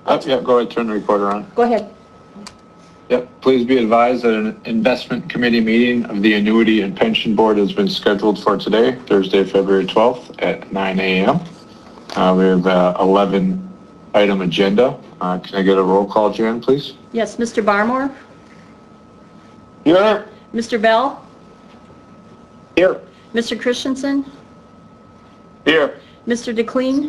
Yeah, go ahead, turn the recorder on. Go ahead. Yep, please be advised that an investment committee meeting of the Annuity and Pension Board has been scheduled for today, Thursday, February 12th at 9 a.m. We have 11 item agenda. Can I get a roll call, Jan, please? Yes, Mr. Barmore? Here. Mr. Bell? Here. Mr. Christensen? Here. Mr. DeClean?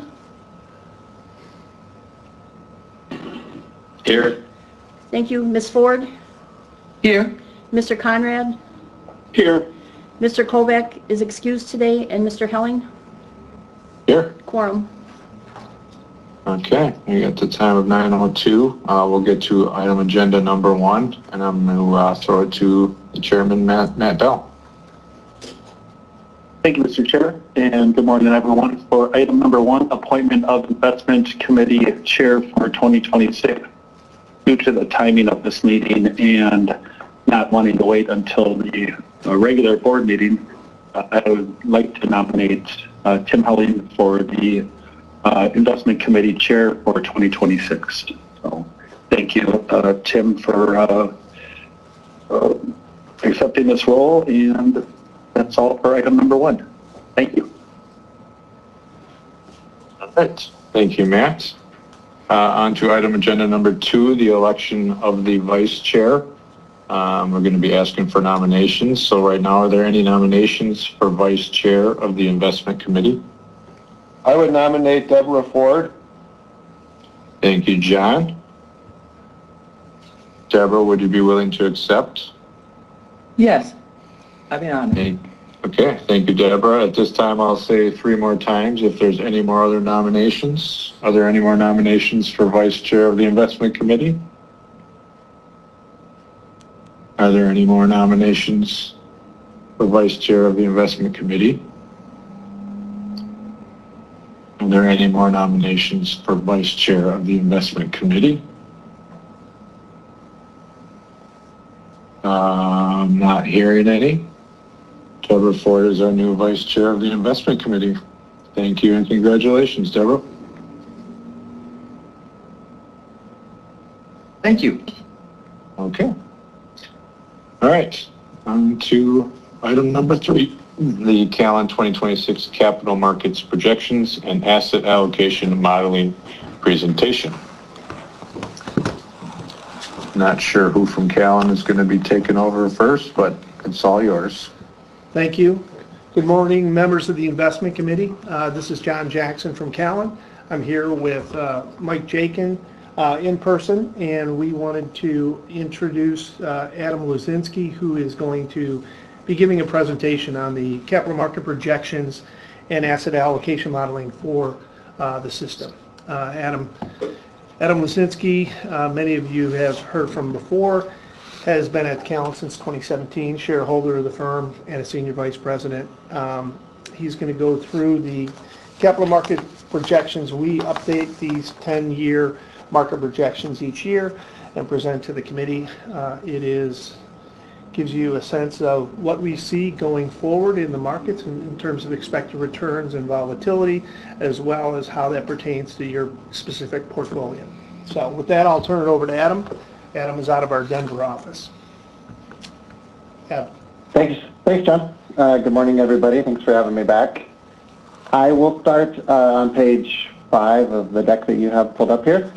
Here. Thank you. Ms. Ford? Here. Mr. Conrad? Here. Mr. Kovac is excused today, and Mr. Helling? Here. Quorum. Okay, we got the time of 9:02. We'll get to item agenda number 1, and I'm going to throw it to the chairman, Matt Bell. Thank you, Mr. Chair, and good morning, everyone. For item number 1, appointment of investment committee chair for 2026. Due to the timing of this meeting and not wanting to wait until the regular board meeting, I would like to nominate Tim Helling for the investment committee chair for 2026. So thank you, Tim, for accepting this role, and that's all for item number 1. Thank you. All right. Thank you, Matt. On to item agenda number 2, the election of the vice chair. We're going to be asking for nominations. So right now, are there any nominations for vice chair of the investment committee? I would nominate Deborah Ford. Thank you, John. Deborah, would you be willing to accept? Yes, I'd be honored. Okay, thank you, Deborah. At this time, I'll say 3 more times if there's any more other nominations. Are there any more nominations for vice chair of the investment committee? Are there any more nominations for vice chair of the investment committee? Are there any more nominations for vice chair of the investment committee? I'm not hearing any. Deborah Ford is our new vice chair of the investment committee. Thank you and congratulations, Deborah. Thank you. Okay. All right. On to item number 3, the Callan 2026 capital markets projections and asset allocation modeling presentation. Not sure who from Callan is going to be taking over first, but it's all yours. Thank you. Good morning, members of the investment committee. This is John Jackson from Callan. I'm here with Mike Jakin in person, and we wanted to introduce Adam Luzinski, who is going to be giving a presentation on the capital market projections and asset allocation modeling for the system. Adam Luzinski, many of you have heard from before, has been at Callan since 2017, shareholder of the firm and a senior vice president. He's going to go through the capital market projections. We update these 10-year market projections each year and present to the committee. Gives you a sense of what we see going forward in the markets in terms of expected returns and volatility, as well as how that pertains to your specific portfolio. So with that, I'll turn it over to Adam. Adam is out of our Denver office. Adam. Thanks, John. Good morning, everybody. Thanks for having me back. I will start on page 5 of the deck that you have pulled up here.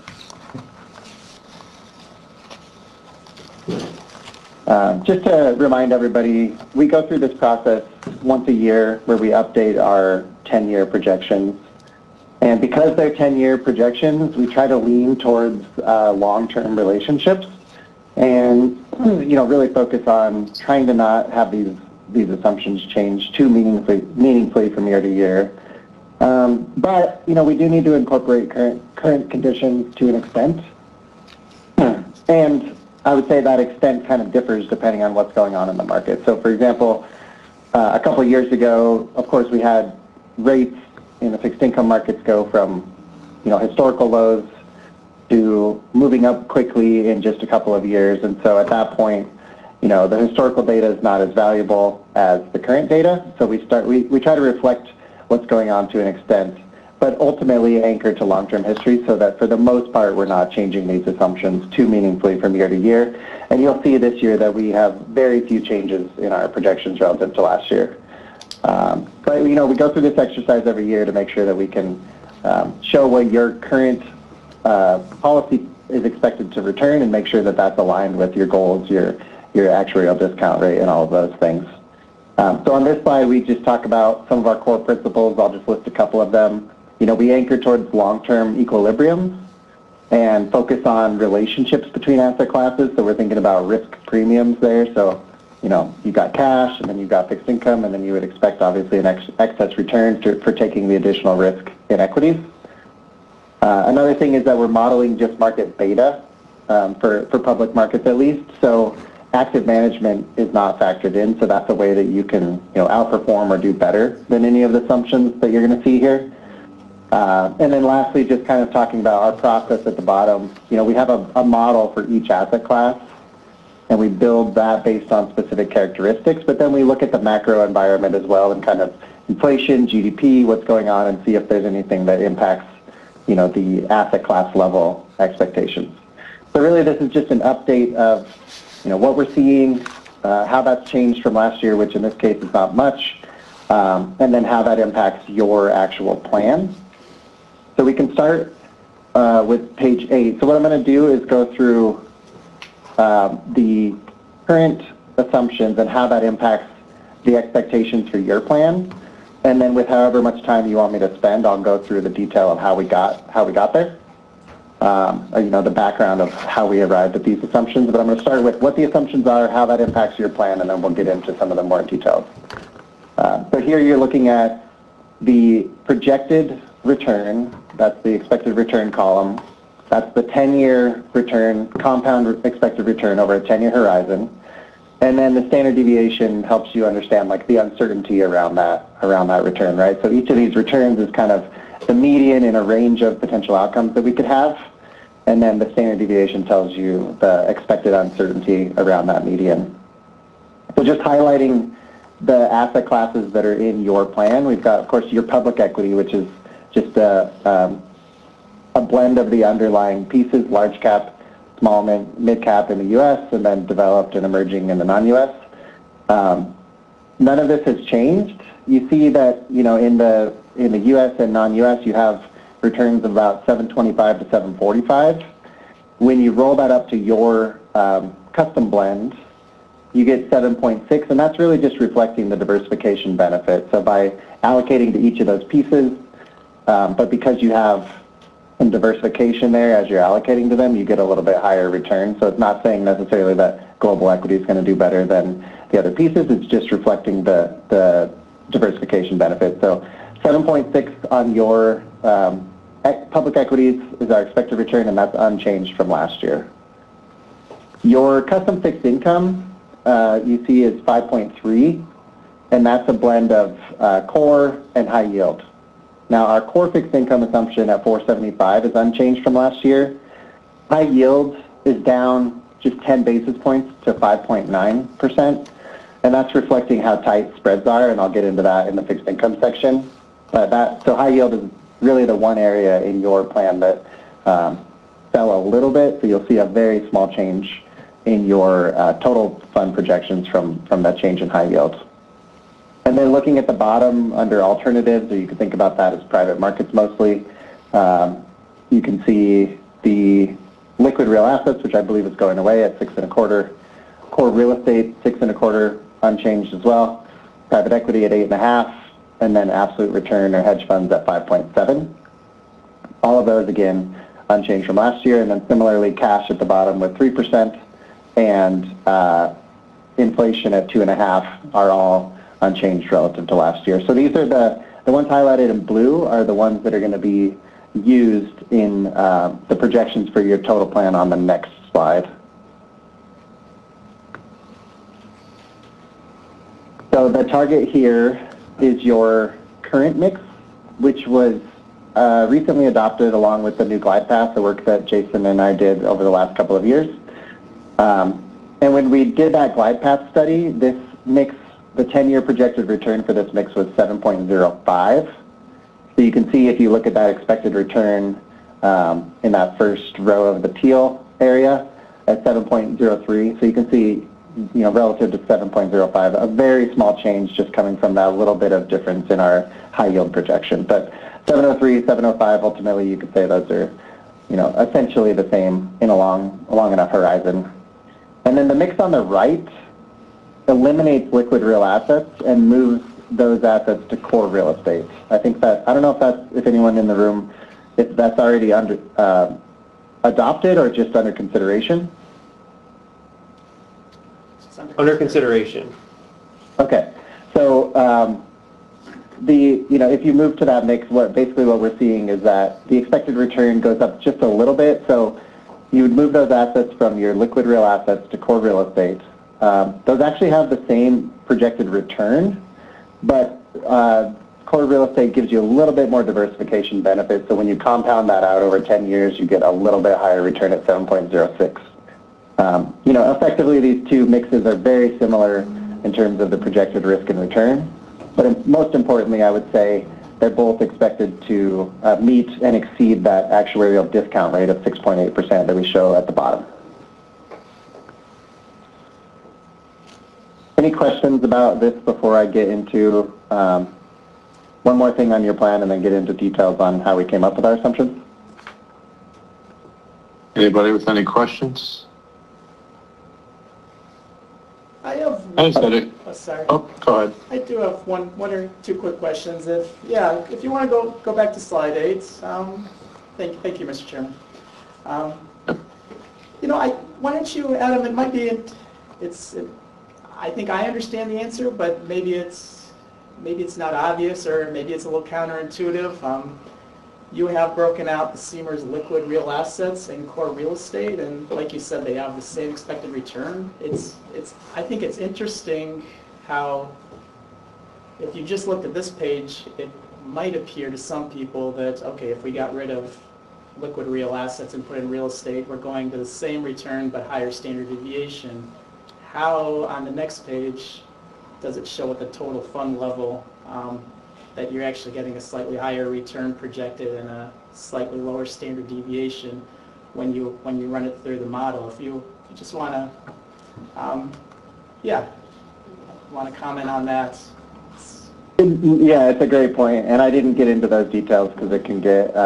Just to remind everybody, we go through this process once a year where we update our 10-year projections. And because they're 10-year projections, we try to lean towards long-term relationships and really focus on trying to not have these assumptions change too meaningfully from year to year. But we do need to incorporate current conditions to an extent. And I would say that extent kind of differs depending on what's going on in the market. So for example, a couple of years ago, of course, we had rates in the fixed income markets go from historical lows to moving up quickly in just a couple of years. And so at that point, the historical data is not as valuable as the current data. So we try to reflect what's going on to an extent, but ultimately anchored to long-term history so that for the most part we're not changing these assumptions too meaningfully from year to year. And you'll see this year that we have very few changes in our projections relative to last year. But we go through this exercise every year to make sure that we can show what your current policy is expected to return and make sure that that's aligned with your goals, your actuarial discount rate, and all of those things. So on this slide, we just talk about some of our core principles. I'll just list a couple of them. We anchor towards long-term equilibrium and focus on relationships between asset classes. So we're thinking about risk premiums there. So, you've got cash, and then you've got fixed income, and then you would expect, obviously, an excess return for taking the additional risk in equities. Another thing is that we're modeling just market beta for public markets at least. So active management is not factored in, so that's a way that you can outperform or do better than any of the assumptions that you're going to see here. And then lastly, just kind of talking about our process at the bottom. We have a model for each asset class, and we build that based on specific characteristics, but then we look at the macro environment as well and kind of inflation, GDP, what's going on, and see if there's anything that impacts the asset class level expectations. So really this is just an update of what we're seeing, how that's changed from last year, which in this case is not much, and then how that impacts your actual plan. So we can start with page 8. So what I'm going to do is go through the current assumptions and how that impacts the expectations for your plan. And then with however much time you want me to spend, I'll go through the detail of how we got there. The background of how we arrived at these assumptions. But I'm going to start with what the assumptions are, how that impacts your plan, and then we'll get into some of the more details. So here you're looking at the projected return. That's the expected return column. That's the 10-year return, compound expected return over a 10-year horizon. And then the standard deviation helps you understand the uncertainty around that return, right? So each of these returns is kind of the median in a range of potential outcomes that we could have. And then the standard deviation tells you the expected uncertainty around that median. So just highlighting the asset classes that are in your plan, we've got, of course, your public equity, which is just a blend of the underlying pieces, large cap, small, mid cap in the U.S., and then developed and emerging in the non-U.S. None of this has changed. You see that in the U.S. and non-U.S. you have returns of about 725 to 745. When you roll that up to your custom blend, you get 7.6, and that's really just reflecting the diversification benefit. So by allocating to each of those pieces, but because you have some diversification there as you're allocating to them, you get a little bit higher return. So it's not saying necessarily that global equity is going to do better than the other pieces. It's just reflecting the diversification benefit. So 7.6 on your public equities is our expected return, and that's unchanged from last year. Your custom fixed income, you see, is 5.3, and that's a blend of core and high yield. Now, our core fixed income assumption at 475 is unchanged from last year. High yield is down just 10 basis points to 5.9%, and that's reflecting how tight spreads are, and I'll get into that in the fixed income section. So high yield is really the one area in your plan that fell a little bit, so you'll see a very small change in your total fund projections from that change in high yield. And then looking at the bottom under alternatives, or you can think about that as private markets mostly, you can see the liquid real assets, which I believe is going away at 6.25. Core real estate, 6.25, unchanged as well. Private equity at 8.5, and then absolute return or hedge funds at 5.7. All of those, again, unchanged from last year. And then similarly, cash at the bottom with 3%, and inflation at 2.5 are all unchanged relative to last year. So these are the ones highlighted in blue are the ones that are going to be used in the projections for your total plan on the next slide. So the target here is your current mix, which was recently adopted along with the new glide path, the work that Jason and I did over the last couple of years. And when we did that glide path study, this mix, the 10-year projected return for this mix was 7.05. So you can see if you look at that expected return in that first row of the teal area at 7.03. So you can see, relative to 7.05, a very small change just coming from that little bit of difference in our high yield projection. But 703, 705, ultimately you could say those are, essentially the same in a long enough horizon. And then the mix on the right eliminates liquid real assets and moves those assets to core real estate. I think that, I don't know if anyone in the room, if that's already adopted or just under consideration. Under consideration. Okay, so if you move to that mix, basically what we're seeing is that the expected return goes up just a little bit. So you would move those assets from your liquid real assets to core real estate. Those actually have the same projected return, but core real estate gives you a little bit more diversification benefit. So when you compound that out over 10 years, you get a little bit higher return at 7.06. Effectively these two mixes are very similar in terms of the projected risk and return, but most importantly, I would say they're both expected to meet and exceed that actuarial discount rate of 6.8% that we show at the bottom. Any questions about this before I get into one more thing on your plan and then get into details on how we came up with our assumptions? Anybody with any questions? I have. I said it. Oh, sorry. Oh, go ahead. I do have one or two quick questions. If you want to go back to slide 8. Thank you, Mr. Chairman. Why don't you, Adam? It might be. I think I understand the answer, but maybe it's not obvious, or maybe it's a little counterintuitive. You have broken out the CMER's liquid real assets and core real estate, and like you said, they have the same expected return. I think it's interesting how, if you just looked at this page, it might appear to some people that, okay, if we got rid of liquid real assets and put in real estate, we're going to the same return but higher standard deviation. How, on the next page, does it show at the total fund level that you're actually getting a slightly higher return projected and a slightly lower standard deviation when you run it through the model? If you just want to, comment on that. Yeah, it's a great point, and I didn't get into those details because it can get,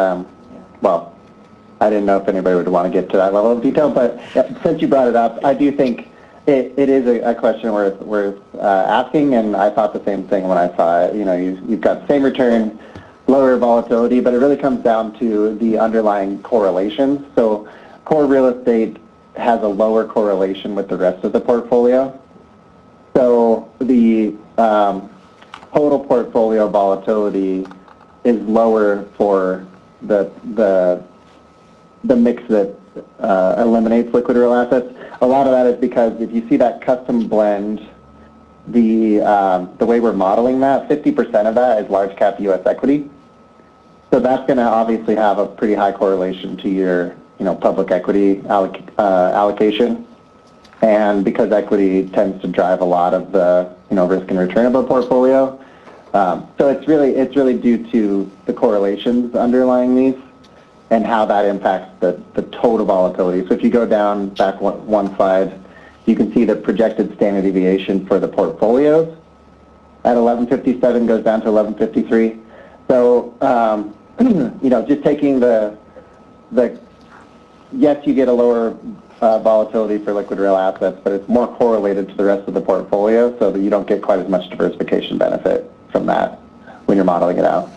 I didn't know if anybody would want to get to that level of detail, but since you brought it up, I do think it is a question worth asking, and I thought the same thing when I saw it. You've got the same return, lower volatility, but it really comes down to the underlying correlations. So core real estate has a lower correlation with the rest of the portfolio. So the total portfolio volatility is lower for the mix that eliminates liquid real assets. A lot of that is because if you see that custom blend, the way we're modeling that, 50% of that is large cap U.S. equity. So that's going to obviously have a pretty high correlation to your public equity allocation. And because equity tends to drive a lot of the risk and return of a portfolio, so it's really due to the correlations underlying these and how that impacts the total volatility. So if you go down back one slide, you can see the projected standard deviation for the portfolios at 1157 goes down to 1153. So just taking yes, you get a lower volatility for liquid real assets, but it's more correlated to the rest of the portfolio, so that you don't get quite as much diversification benefit from that when you're modeling it out.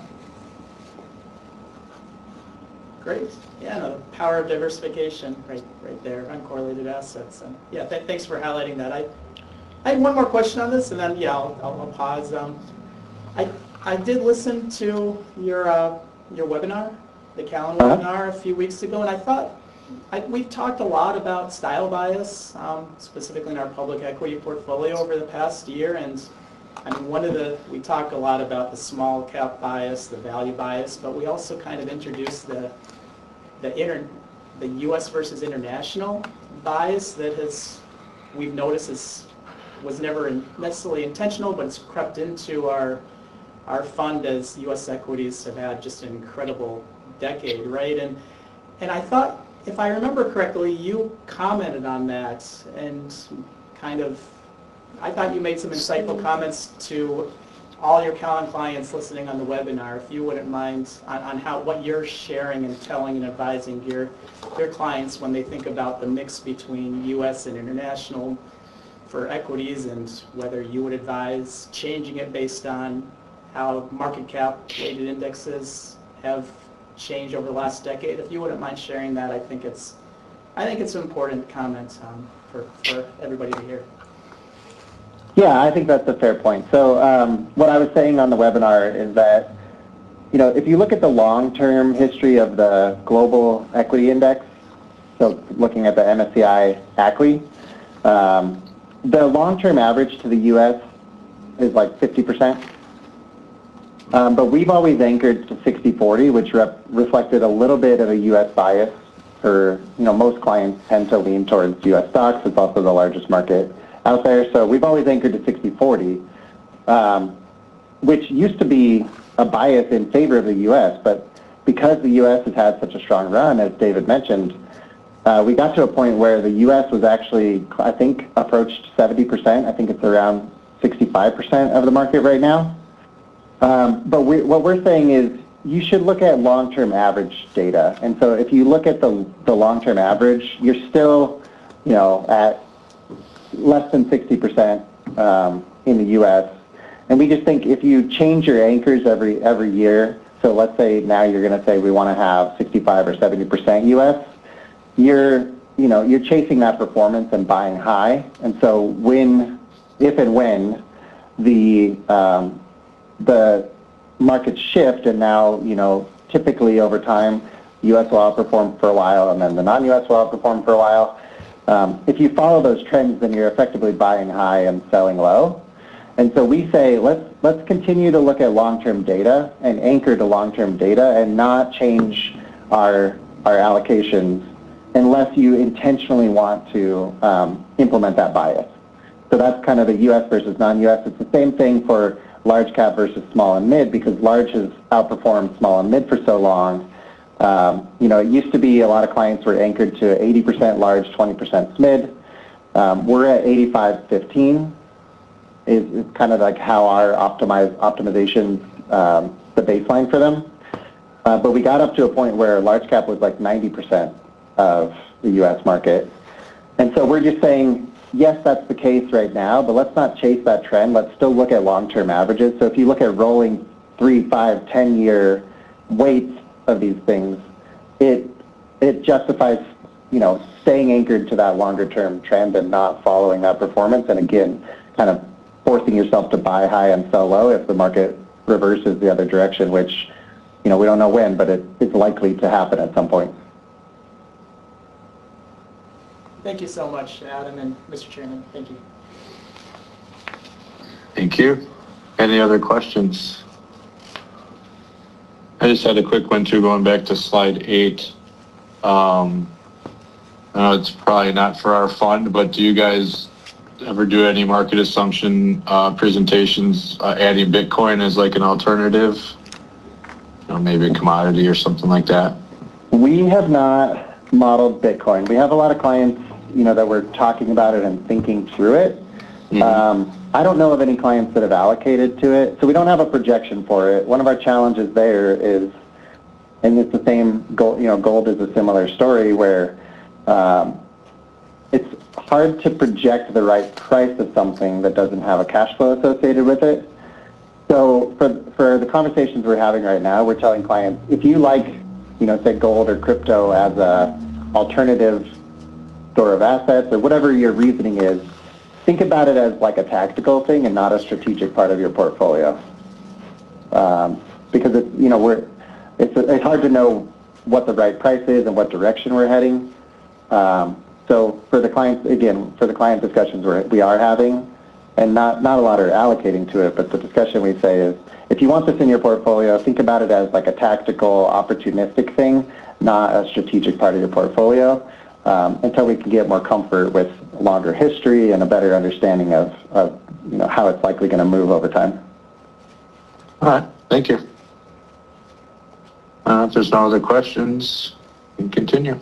Great. Yeah, the power of diversification right there, uncorrelated assets. And yeah, thanks for highlighting that. I had one more question on this, and then I'll pause. I did listen to your webinar, the Callan webinar a few weeks ago, and I thought we've talked a lot about style bias, specifically in our public equity portfolio over the past year, and I mean, we talk a lot about the small cap bias, the value bias, but we also kind of introduced the U.S. versus international bias that we've noticed was never necessarily intentional, but it's crept into our our fund as U.S. equities have had just an incredible decade, right? And I thought, if I remember correctly, you commented on that and kind of, I thought you made some insightful comments to all your Callan clients listening on the webinar, if you wouldn't mind, on what you're sharing and telling and advising your clients when they think about the mix between U.S. and international for equities, and whether you would advise changing it based on how market cap weighted indexes have changed over the last decade. If you wouldn't mind sharing that, I think it's an important comment for everybody to hear. Yeah, I think that's a fair point. So what I was saying on the webinar is that, if you look at the long-term history of the global equity index, so looking at the MSCI ACWI, the long-term average to the U.S. is like 50%. But we've always anchored to 60-40, which reflected a little bit of a U.S. bias for, most clients tend to lean towards U.S. stocks. It's also the largest market out there. So we've always anchored to 60-40, which used to be a bias in favor of the U.S., but because the U.S. has had such a strong run, as David mentioned, we got to a point where the U.S. was actually, I think, approached 70%. I think it's around 65% of the market right now. But what we're saying is you should look at long-term average data. And so if you look at the long-term average, you're still, at less than 60% in the U.S. And we just think if you change your anchors every year, so let's say now you're going to say we want to have 65 or 70% U.S., you're chasing that performance and buying high. And so if and when the markets shift, and now, typically over time, U.S. will outperform for a while, and then the non-U.S. will outperform for a while. If you follow those trends, then you're effectively buying high and selling low. And so we say, let's continue to look at long-term data and anchor to long-term data and not change our allocations unless you intentionally want to implement that bias. So that's kind of the U.S. versus non-U.S. It's the same thing for large cap versus small and mid, because large has outperformed small and mid for so long. It used to be a lot of clients were anchored to 80% large, 20% SMID. We're at 85-15 is kind of like how our optimization, the baseline for them. But we got up to a point where large cap was like 90% of the U.S. market. And so we're just saying, yes, that's the case right now, but let's not chase that trend. Let's still look at long-term averages. So if you look at rolling 3, 5, 10-year weights of these things, it justifies, staying anchored to that longer-term trend and not following that performance. And again, kind of forcing yourself to buy high and sell low if the market reverses the other direction, which, we don't know when, but it's likely to happen at some point. Thank you so much, Adam and Mr. Chairman. Thank you. Thank you. Any other questions? I just had a quick one too, going back to slide 8. I know it's probably not for our fund, but do you guys ever do any market assumption presentations adding Bitcoin as like an alternative? Maybe a commodity or something like that? We have not modeled Bitcoin. We have a lot of clients, that we're talking about it and thinking through it. Mm-hmm. I don't know of any clients that have allocated to it, so we don't have a projection for it. One of our challenges there is, and it's the same, gold is a similar story where it's hard to project the right price of something that doesn't have a cash flow associated with it. So for the conversations we're having right now, we're telling clients, if you like, say gold or crypto as a alternative store of assets or whatever your reasoning is, think about it as like a tactical thing and not a strategic part of your portfolio. Because it's hard to know what the right price is and what direction we're heading. So for the clients, again, for the client discussions we are having, and not a lot are allocating to it, but the discussion we say is, if you want this in your portfolio, think about it as like a tactical, opportunistic thing, not a strategic part of your portfolio, until we can get more comfort with longer history and a better understanding of how it's likely going to move over time. All right, thank you. If there's no other questions, we can continue.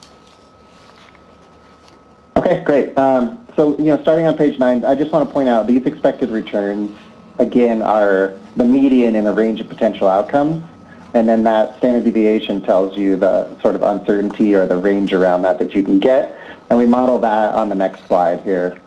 Okay, great. So, starting on page 9, I just want to point out these expected returns, again, are the median in a range of potential outcomes. And then that standard deviation tells you the sort of uncertainty or the range around that you can get. And we model that on the next slide here.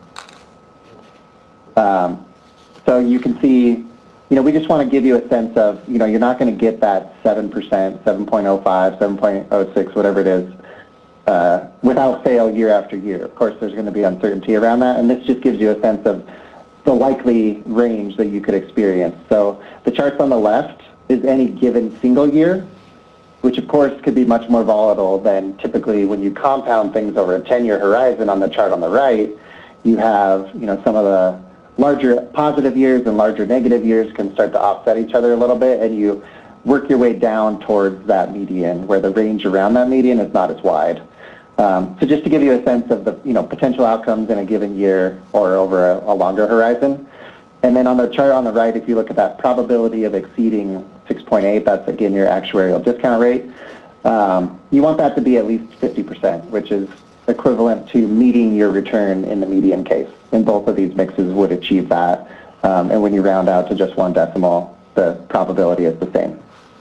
So you can see, we just want to give you a sense of, you're not going to get that 7%, 7.05, 7.06, whatever it is, without fail year after year. Of course, there's going to be uncertainty around that, and this just gives you a sense of the likely range that you could experience. So the charts on the left is any given single year, which of course could be much more volatile than typically when you compound things over a 10-year horizon. On the chart on the right, you have, some of the larger positive years and larger negative years can start to offset each other a little bit, and you work your way down towards that median where the range around that median is not as wide. So just to give you a sense of the potential outcomes in a given year or over a longer horizon. And then on the chart on the right, if you look at that probability of exceeding 6.8, that's again your actuarial discount rate. You want that to be at least 50%, which is equivalent to meeting your return in the median case. And both of these mixes would achieve that. And when you round out to just one decimal, the probability is the same.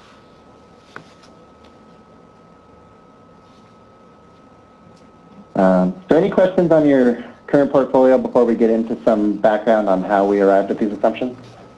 So any questions on your current portfolio before we get into some background on how we arrived at these assumptions?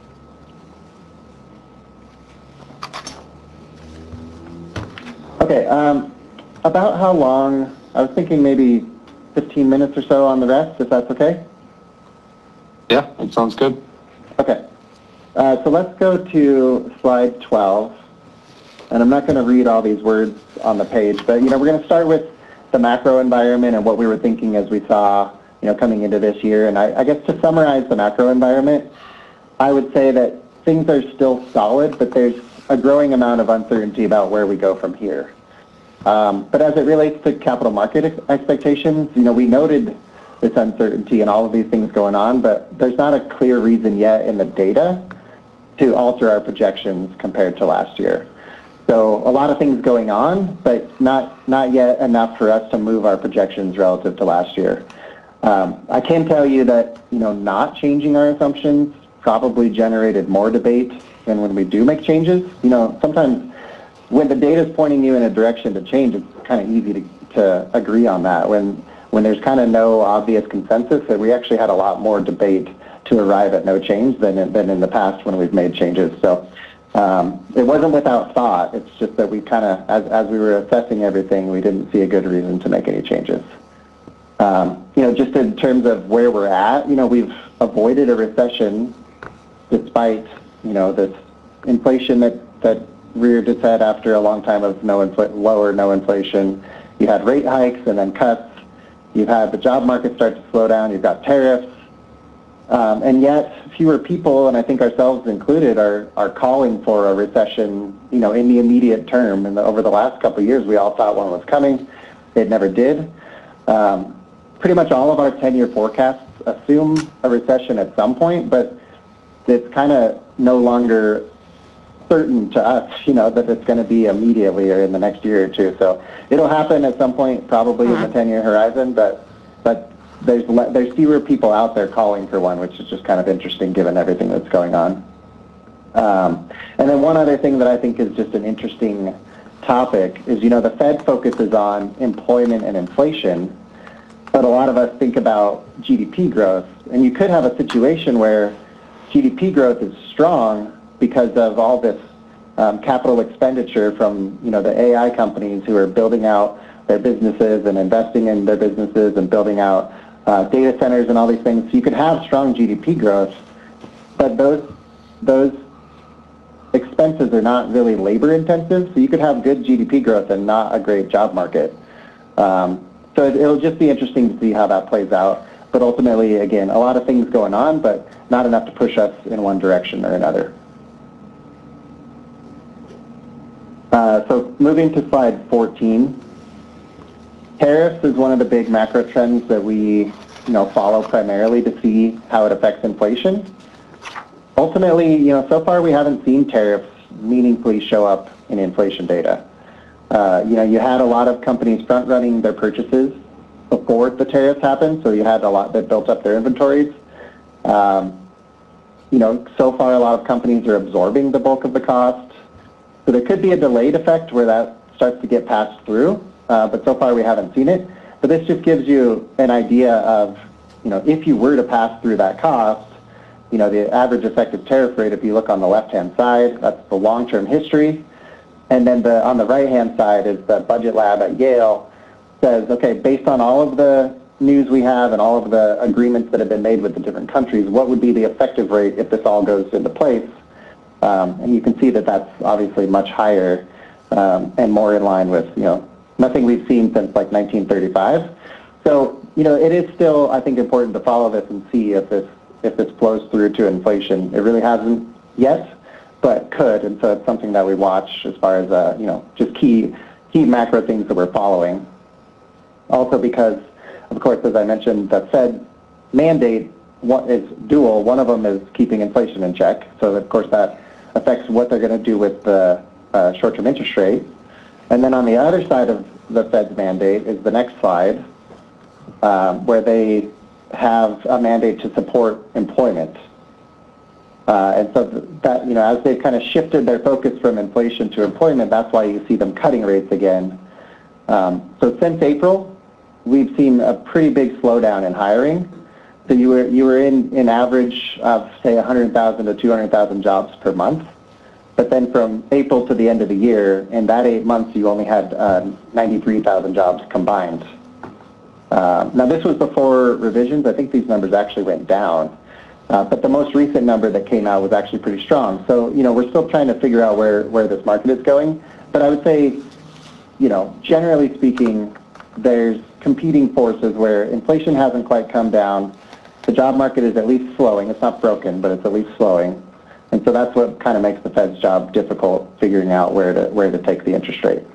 Okay, about how long, I was thinking maybe 15 minutes or so on the rest, if that's okay? Yeah, that sounds good. Okay, so let's go to slide 12, and I'm not going to read all these words on the page, but we're going to start with the macro environment and what we were thinking as we saw coming into this year. And I guess to summarize the macro environment, I would say that things are still solid, but there's a growing amount of uncertainty about where we go from here. But as it relates to capital market expectations, we noted this uncertainty and all of these things going on, but there's not a clear reason yet in the data to alter our projections compared to last year. So a lot of things going on, but not yet enough for us to move our projections relative to last year. I can tell you that not changing our assumptions probably generated more debate than when we do make changes. Sometimes when the data is pointing you in a direction to change, it's kind of easy to agree on that. When there's kind of no obvious consensus, that we actually had a lot more debate to arrive at no change than in the past when we've made changes. So it wasn't without thought. It's just that we kind of, as we were assessing everything, we didn't see a good reason to make any changes. Just in terms of where we're at, we've avoided a recession despite, this inflation that reared its head after a long time of no inflation. You had rate hikes and then cuts. You've had the job market start to slow down. You've got tariffs. And yet fewer people, and I think ourselves included, are calling for a recession, in the immediate term. And over the last couple of years, we all thought one was coming. It never did. Pretty much all of our 10-year forecasts assume a recession at some point, but it's kind of no longer certain to us, that it's going to be immediately or in the next year or two. So it'll happen at some point, probably in the 10-year horizon, but there's fewer people out there calling for one, which is just kind of interesting given everything that's going on. And then one other thing that I think is just an interesting topic is, the Fed focuses on employment and inflation, but a lot of us think about GDP growth. And you could have a situation where GDP growth is strong because of all this capital expenditure from, the AI companies who are building out their businesses and investing in their businesses and building out data centers and all these things. So you could have strong GDP growth, but those expenses are not really labor intensive. So you could have good GDP growth and not a great job market. So it'll just be interesting to see how that plays out. But ultimately, again, a lot of things going on, but not enough to push us in one direction or another. So moving to slide 14. Tariffs is one of the big macro trends that we follow primarily to see how it affects inflation. ultimately, so far we haven't seen tariffs meaningfully show up in inflation data. You had a lot of companies front-running their purchases before the tariffs happened, so you had a lot that built up their inventories. So far a lot of companies are absorbing the bulk of the cost. So there could be a delayed effect where that starts to get passed through, but so far we haven't seen it. But this just gives you an idea of, if you were to pass through that cost, the average effective tariff rate, if you look on the left-hand side, that's the long-term history. And then on the right-hand side is the Budget Lab at Yale says, okay, based on all of the news we have and all of the agreements that have been made with the different countries, what would be the effective rate if this all goes into place? And you can see that that's obviously much higher and more in line with, nothing we've seen since like 1935. So, it is still, I think, important to follow this and see if this flows through to inflation. It really hasn't yet, but could, and so it's something that we watch as far as, just key macro things that we're following. Also because, of course, as I mentioned, the Fed mandate is dual. One of them is keeping inflation in check, so of course that affects what they're going to do with the short-term interest rate. And then on the other side of the Fed's mandate is the next slide, where they have a mandate to support employment. And so that, as they've kind of shifted their focus from inflation to employment, that's why you see them cutting rates again. So since April, we've seen a pretty big slowdown in hiring. So you were in average of, say, 100,000 to 200,000 jobs per month. But then from April to the end of the year, in that 8 months, you only had 93,000 jobs combined. Now, this was before revisions. I think these numbers actually went down. But the most recent number that came out was actually pretty strong. So, we're still trying to figure out where this market is going. But I would say, generally speaking, there's competing forces where inflation hasn't quite come down. The job market is at least slowing. It's not broken, but it's at least slowing. And so that's what kind of makes the Fed's job difficult, figuring out where to take the interest rate.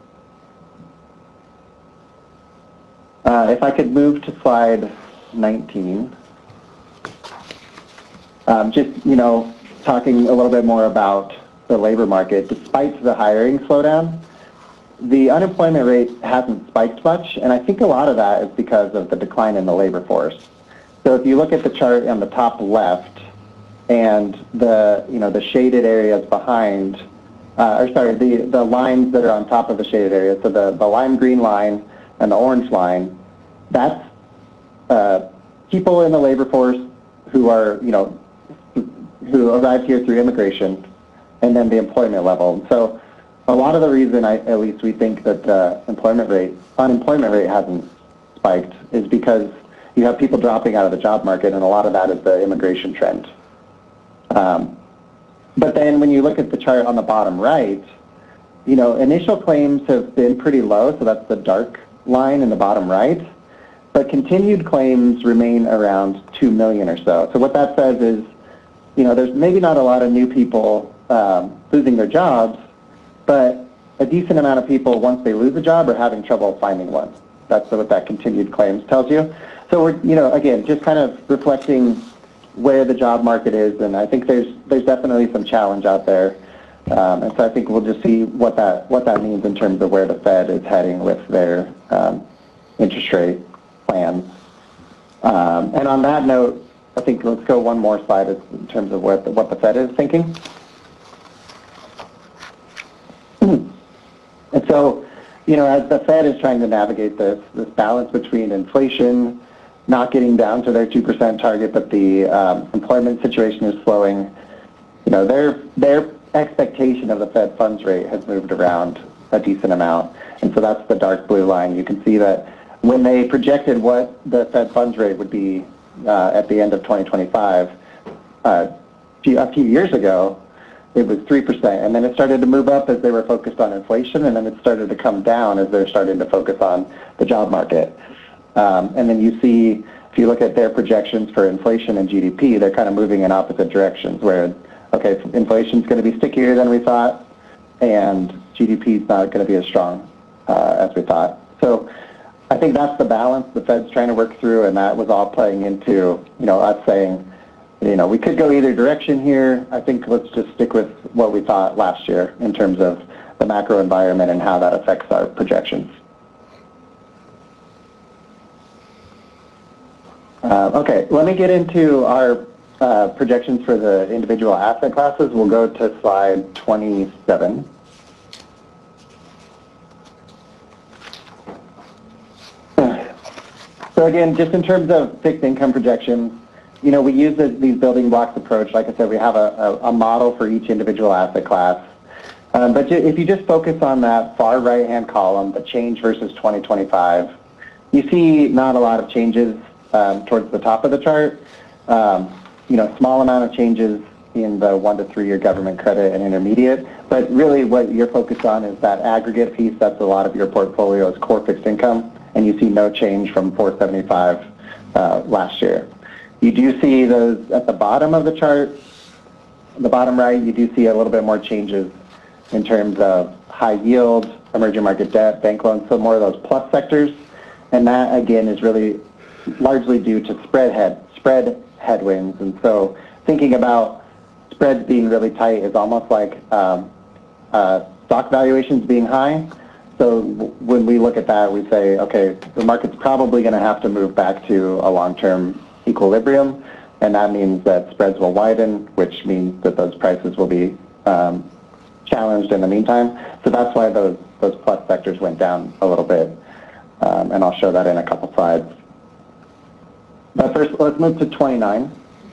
If I could move to slide 19. Just, talking a little bit more about the labor market. Despite the hiring slowdown, the unemployment rate hasn't spiked much, and I think a lot of that is because of the decline in the labor force. So if you look at the chart on the top left, and the shaded areas behind, the lines that are on top of the shaded area, so the lime green line and the orange line, that's people in the labor force who are, who arrived here through immigration, and then the employment level. So a lot of the reason, at least we think that the unemployment rate hasn't spiked is because you have people dropping out of the job market, and a lot of that is the immigration trend. But then when you look at the chart on the bottom right, initial claims have been pretty low, so that's the dark line in the bottom right, but continued claims remain around 2 million or so. So what that says is, there's maybe not a lot of new people losing their jobs, but a decent amount of people, once they lose a job, are having trouble finding one. That's what that continued claims tells you. So we're, again, just kind of reflecting where the job market is, and I think there's definitely some challenge out there. And so I think we'll just see what that means in terms of where the Fed is heading with their interest rate plans. And on that note, I think let's go one more slide in terms of what the Fed is thinking. And so, as the Fed is trying to navigate this balance between inflation not getting down to their 2% target, but the employment situation is slowing, their expectation of the Fed funds rate has moved around a decent amount. And so that's the dark blue line. You can see that when they projected what the Fed funds rate would be at the end of 2025, a few years ago, it was 3%, and then it started to move up as they were focused on inflation, and then it started to come down as they're starting to focus on the job market. And then you see, if you look at their projections for inflation and GDP, they're kind of moving in opposite directions, where, okay, inflation's going to be stickier than we thought, and GDP is not going to be as strong as we thought. So I think that's the balance the Fed's trying to work through, and that was all playing into, us saying, we could go either direction here. I think let's just stick with what we thought last year in terms of the macro environment and how that affects our projections. Okay, let me get into our projections for the individual asset classes. We'll go to slide 27. So again, just in terms of fixed income projections, we use these building blocks approach. Like I said, we have a model for each individual asset class. But if you just focus on that far right-hand column, the change versus 2025, you see not a lot of changes towards the top of the chart. Small amount of changes in the 1 to 3 year government credit and intermediate. But really what you're focused on is that aggregate piece. That's a lot of your portfolio is core fixed income. And you see no change from 475 last year. You do see those at the bottom of the chart, the bottom right, you do see a little bit more changes in terms of high yield, emerging market debt, bank loans, so more of those plus sectors. And that, again, is really largely due to spread headwinds. And so thinking about spreads being really tight is almost like stock valuations being high. So when we look at that, we say, okay, the market's probably going to have to move back to a long-term equilibrium, and that means that spreads will widen, which means that those prices will be challenged in the meantime. So that's why those plus sectors went down a little bit, and I'll show that in a couple slides. But first, let's move to 29.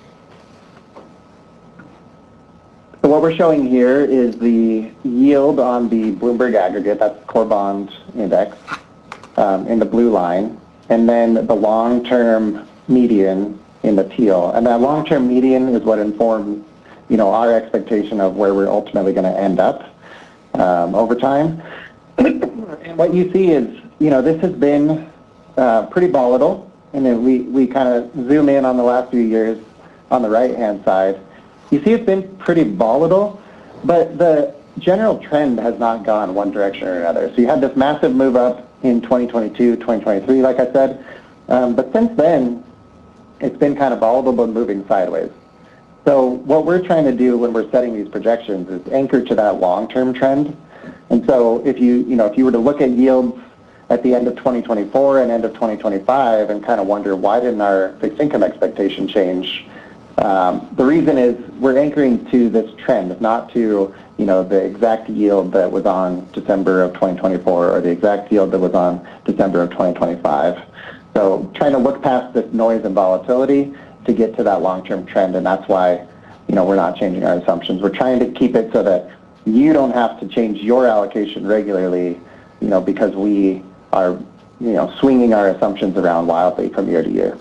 So what we're showing here is the yield on the Bloomberg aggregate, that's the core bond index, in the blue line, and then the long-term median in the teal. And that long-term median is what informs, our expectation of where we're ultimately going to end up over time. And what you see is, this has been pretty volatile. And then we kind of zoom in on the last few years on the right-hand side. You see it's been pretty volatile, but the general trend has not gone one direction or another. So you had this massive move up in 2022, 2023, like I said. But since then, it's been kind of volatile but moving sideways. So what we're trying to do when we're setting these projections is anchor to that long-term trend. And so if you were to look at yields at the end of 2024 and end of 2025 and kind of wonder why didn't our fixed income expectation change, the reason is we're anchoring to this trend, not to the exact yield that was on December of 2024 or the exact yield that was on December of 2025. So trying to look past this noise and volatility to get to that long-term trend, and that's why we're not changing our assumptions. We're trying to keep it so that you don't have to change your allocation regularly, because we are swinging our assumptions around wildly from year to year.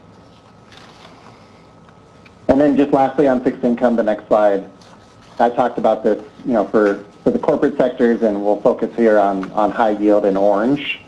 And then just lastly on fixed income, the next slide, I talked about this, for the corporate sectors, and we'll focus here on high yield in orange.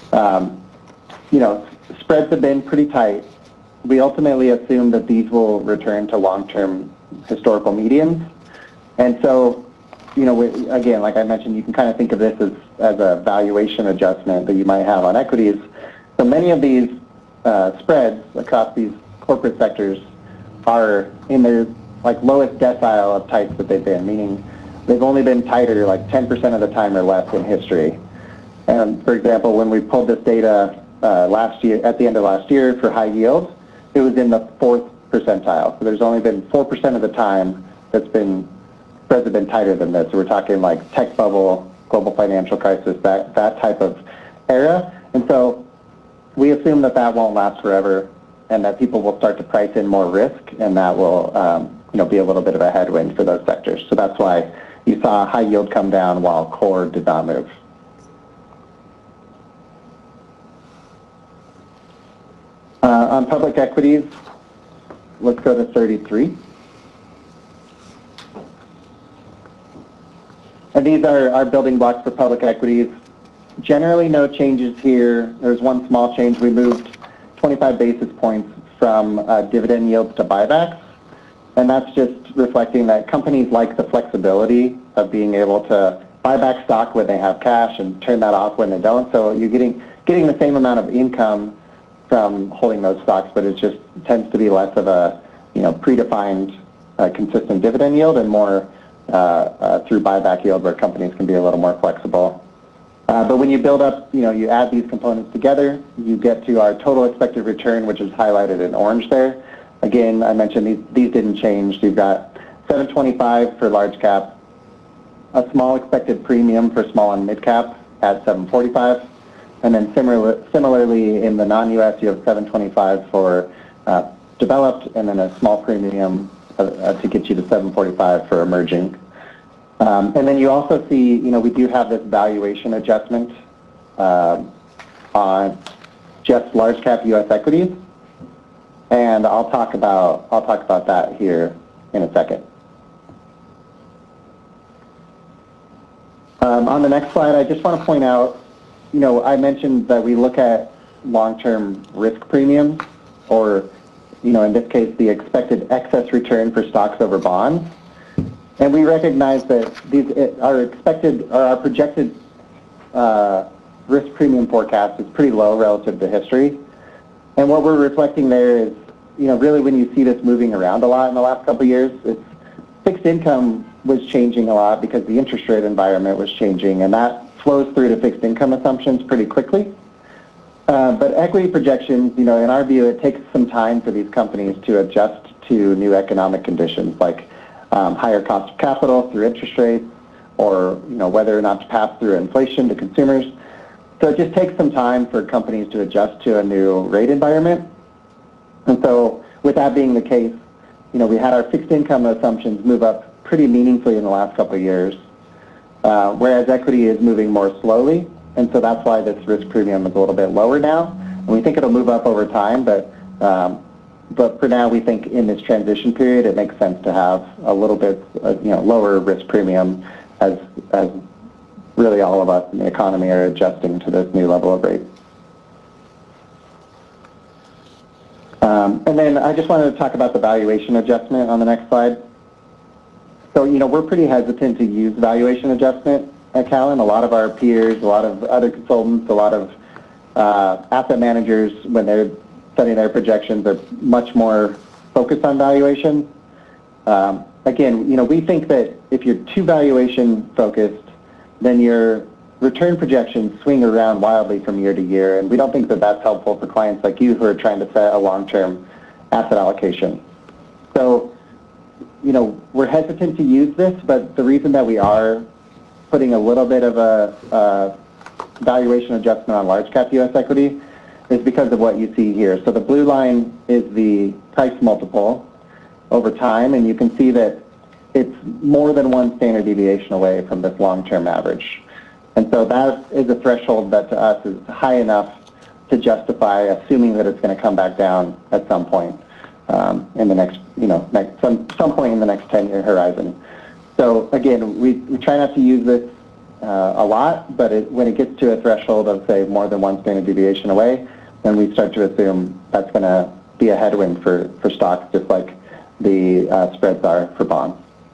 Spreads have been pretty tight. We ultimately assume that these will return to long-term historical medians. And so, again, like I mentioned, you can kind of think of this as a valuation adjustment that you might have on equities. So many of these spreads across these corporate sectors are in their lowest decile of tights that they've been, meaning they've only been tighter 10% of the time or less in history. And for example, when we pulled this data last year, at the end of last year for high yield, it was in the 4th percentile. So there's only been 4% of the time spreads have been tighter than this. So we're talking tech bubble, global financial crisis, that type of era. And so we assume that won't last forever, and that people will start to price in more risk, and that will be a little bit of a headwind for those sectors. So that's why you saw high yield come down while core did not move. On public equities, let's go to 33. And these are our building blocks for public equities. Generally no changes here. There's one small change. We moved 25 basis points from dividend yields to buybacks. And that's just reflecting that companies like the flexibility of being able to buy back stock when they have cash and turn that off when they don't. So you're getting the same amount of income from holding those stocks, but it just tends to be less of a predefined consistent dividend yield and more through buyback yield where companies can be a little more flexible. But when you build up, you add these components together, you get to our total expected return, which is highlighted in orange there. Again, I mentioned these didn't change. You've got 725 for large cap, a small expected premium for small and mid cap at 745, and then similarly in the non-US you have 725 for developed, and then a small premium to get you to 745 for emerging. And then you also see, we do have this valuation adjustment on just large cap U.S. equities, and I'll talk about that here in a second. On the next slide, I just want to point out, I mentioned that we look at long-term risk premiums, or in this case, the expected excess return for stocks over bonds. And we recognize that these our projected risk premium forecast is pretty low relative to history. And what we're reflecting there is, really when you see this moving around a lot in the last couple of years, it's fixed income was changing a lot because the interest rate environment was changing, and that flows through to fixed income assumptions pretty quickly. But equity projections, in our view, it takes some time for these companies to adjust to new economic conditions, like higher cost of capital through interest rates, or whether or not to pass through inflation to consumers. So it just takes some time for companies to adjust to a new rate environment. And so with that being the case, we had our fixed income assumptions move up pretty meaningfully in the last couple of years, whereas equity is moving more slowly. And so that's why this risk premium is a little bit lower now. And we think it'll move up over time, but for now we think in this transition period it makes sense to have a little bit lower risk premium as really all of us in the economy are adjusting to this new level of rate. And then I just wanted to talk about the valuation adjustment on the next slide. So, we're pretty hesitant to use valuation adjustment at Callen. A lot of our peers, a lot of other consultants, a lot of asset managers, when they're setting their projections, are much more focused on valuation. Again, we think that if you're too valuation focused, then your return projections swing around wildly from year to year, and we don't think that that's helpful for clients like you who are trying to set a long-term asset allocation. So, we're hesitant to use this, but the reason that we are putting a little bit of a valuation adjustment on large cap U.S. equity is because of what you see here. So the blue line is the price multiple over time, and you can see that it's more than one standard deviation away from this long-term average. And so that is a threshold that to us is high enough to justify assuming that it's going to come back down at some point in the next, some point in the next 10-year horizon. So again, we try not to use this a lot, but when it gets to a threshold of, say, more than one standard deviation away, then we start to assume that's going to be a headwind for stocks, just like the spreads are for bonds.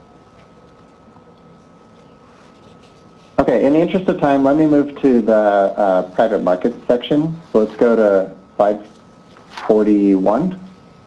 Okay, in the interest of time, let me move to the private markets section. So let's go to slide 41.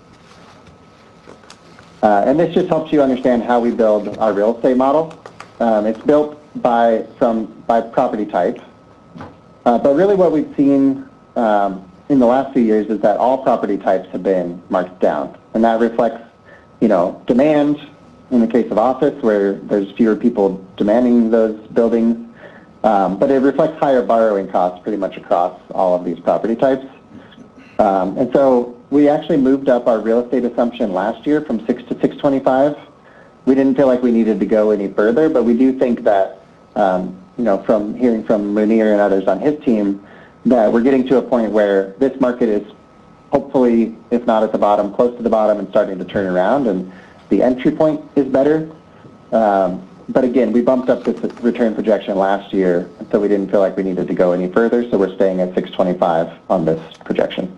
And this just helps you understand how we build our real estate model. It's built by property type. But really what we've seen in the last few years is that all property types have been marked down. And that reflects, demand in the case of office where there's fewer people demanding those buildings. But it reflects higher borrowing costs pretty much across all of these property types. And so we actually moved up our real estate assumption last year from 6 to 625. We didn't feel like we needed to go any further, but we do think that, from hearing from Munir and others on his team, that we're getting to a point where this market is hopefully, if not at the bottom, close to the bottom and starting to turn around, and the entry point is better. But again, we bumped up this return projection last year, so we didn't feel like we needed to go any further, so we're staying at 625 on this projection.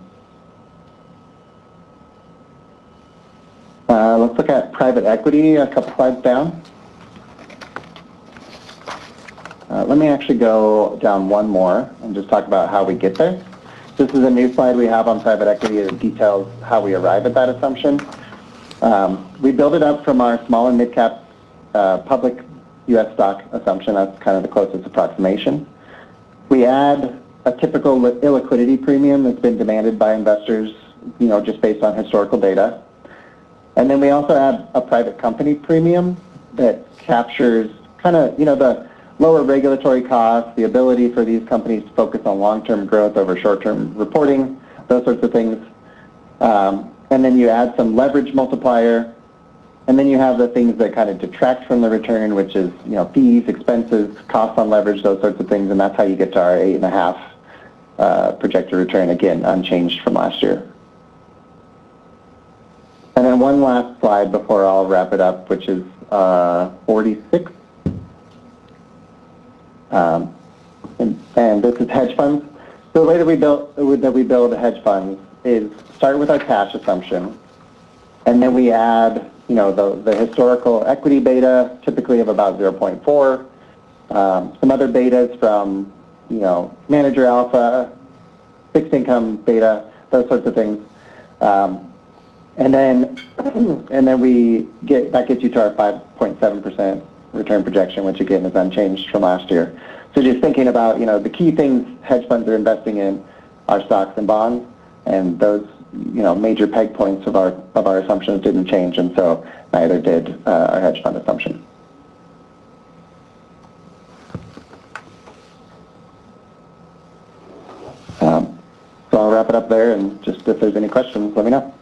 Let's look at private equity a couple slides down. Let me actually go down one more and just talk about how we get there. This is a new slide we have on private equity that details how we arrive at that assumption. We build it up from our small and mid-cap public U.S. stock assumption. That's kind of the closest approximation. We add a typical illiquidity premium that's been demanded by investors, just based on historical data. And then we also add a private company premium that captures kind of, the lower regulatory costs, the ability for these companies to focus on long-term growth over short-term reporting, those sorts of things. And then you add some leverage multiplier, and then you have the things that kind of detract from the return, which is, fees, expenses, costs on leverage, those sorts of things, and that's how you get to our 8.5 projected return, again, unchanged from last year. And then one last slide before I'll wrap it up, which is 46. And this is hedge funds. So the way that we build hedge funds is start with our cash assumption, and then we add, the historical equity beta, typically of about 0.4, some other betas from, manager alpha, fixed income beta, those sorts of things. And then that gets you to our 5.7% return projection, which again is unchanged from last year. So just thinking about, the key things hedge funds are investing in are stocks and bonds, and those, major peg points of our assumptions didn't change, and so neither did our hedge fund assumption. So I'll wrap it up there, and just if there's any questions, let me know.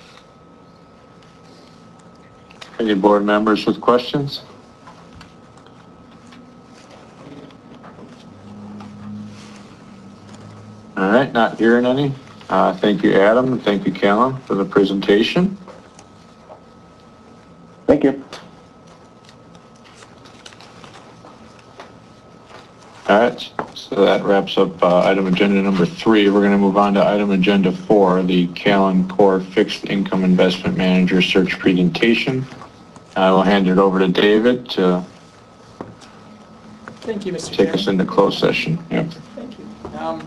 Any board members with questions? All right, not hearing any. Thank you, Adam, and thank you, Callan, for the presentation. Thank you. All right, so that wraps up item agenda number 3. We're going to move on to item agenda 4, the Callan Core Fixed Income Investment Manager Search presentation. I will hand it over to David to Thank you, Mr. take us into closed session. Yep. Thank you.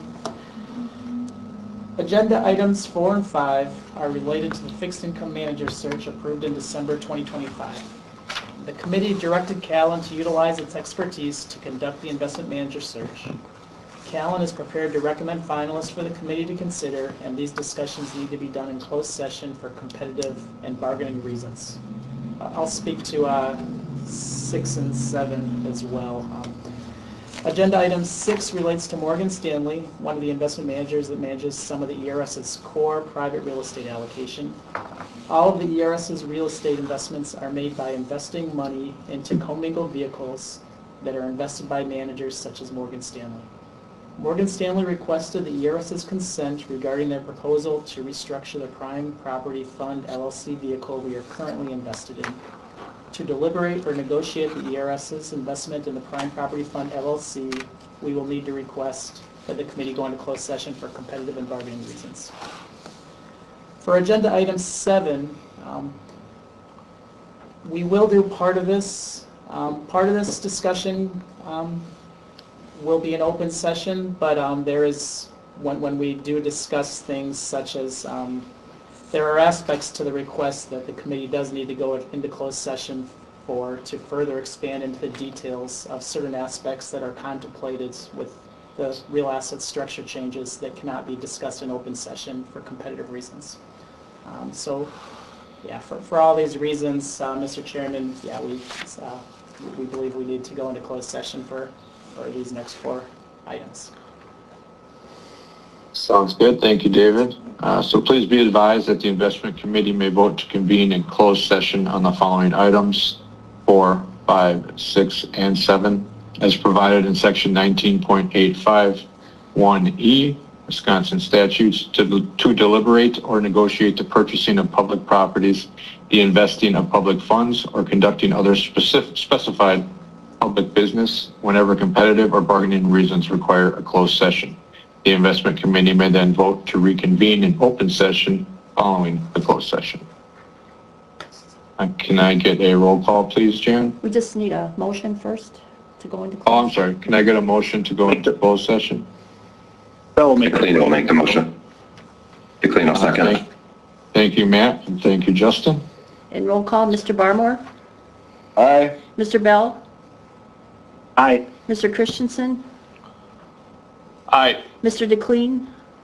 Agenda items 4 and 5 are related to the fixed income manager search approved in December 2025. The committee directed Callan to utilize its expertise to conduct the investment manager search. Callan is prepared to recommend finalists for the committee to consider, and these discussions need to be done in closed session for competitive and bargaining reasons. I'll speak to 6 and 7 as well. Agenda item 6 relates to Morgan Stanley, one of the investment managers that manages some of the ERS's core private real estate allocation. All of the ERS's real estate investments are made by investing money into commingled vehicles that are invested by managers such as Morgan Stanley. Morgan Stanley requested the ERS's consent regarding their proposal to restructure the Prime Property Fund LLC vehicle we are currently invested in. To deliberate or negotiate the ERS's investment in the Prime Property Fund LLC, we will need to request that the committee go into closed session for competitive and bargaining reasons. For agenda item 7, we will do part of this. Part of this discussion will be an open session, but there is, when we do discuss things such as there are aspects to the request that the committee does need to go into closed session to further expand into the details of certain aspects that are contemplated with the real asset structure changes that cannot be discussed in open session for competitive reasons. For all these reasons, Mr. Chairman, we believe we need to go into closed session for these next 4 items. Sounds good. Thank you, David. So please be advised that the investment committee may vote to convene in closed session on the following items: 4, 5, 6, and 7, as provided in section 19.851E, Wisconsin statutes, to deliberate or negotiate the purchasing of public properties, the investing of public funds, or conducting other specified public business whenever competitive or bargaining reasons require a closed session. The investment committee may then vote to reconvene in open session following the closed session. Can I get a roll call, please, Jan? We just need a motion first to go into closed. Oh, I'm sorry. Can I get a motion to go into closed session? McLean will make the motion. McLean will second. Thank you, Matt, and thank you, Justin. And roll call, Mr. Barmore, Aye. Mr. Bell, Aye. Mr. Christensen, Aye. Mr. DeCleen,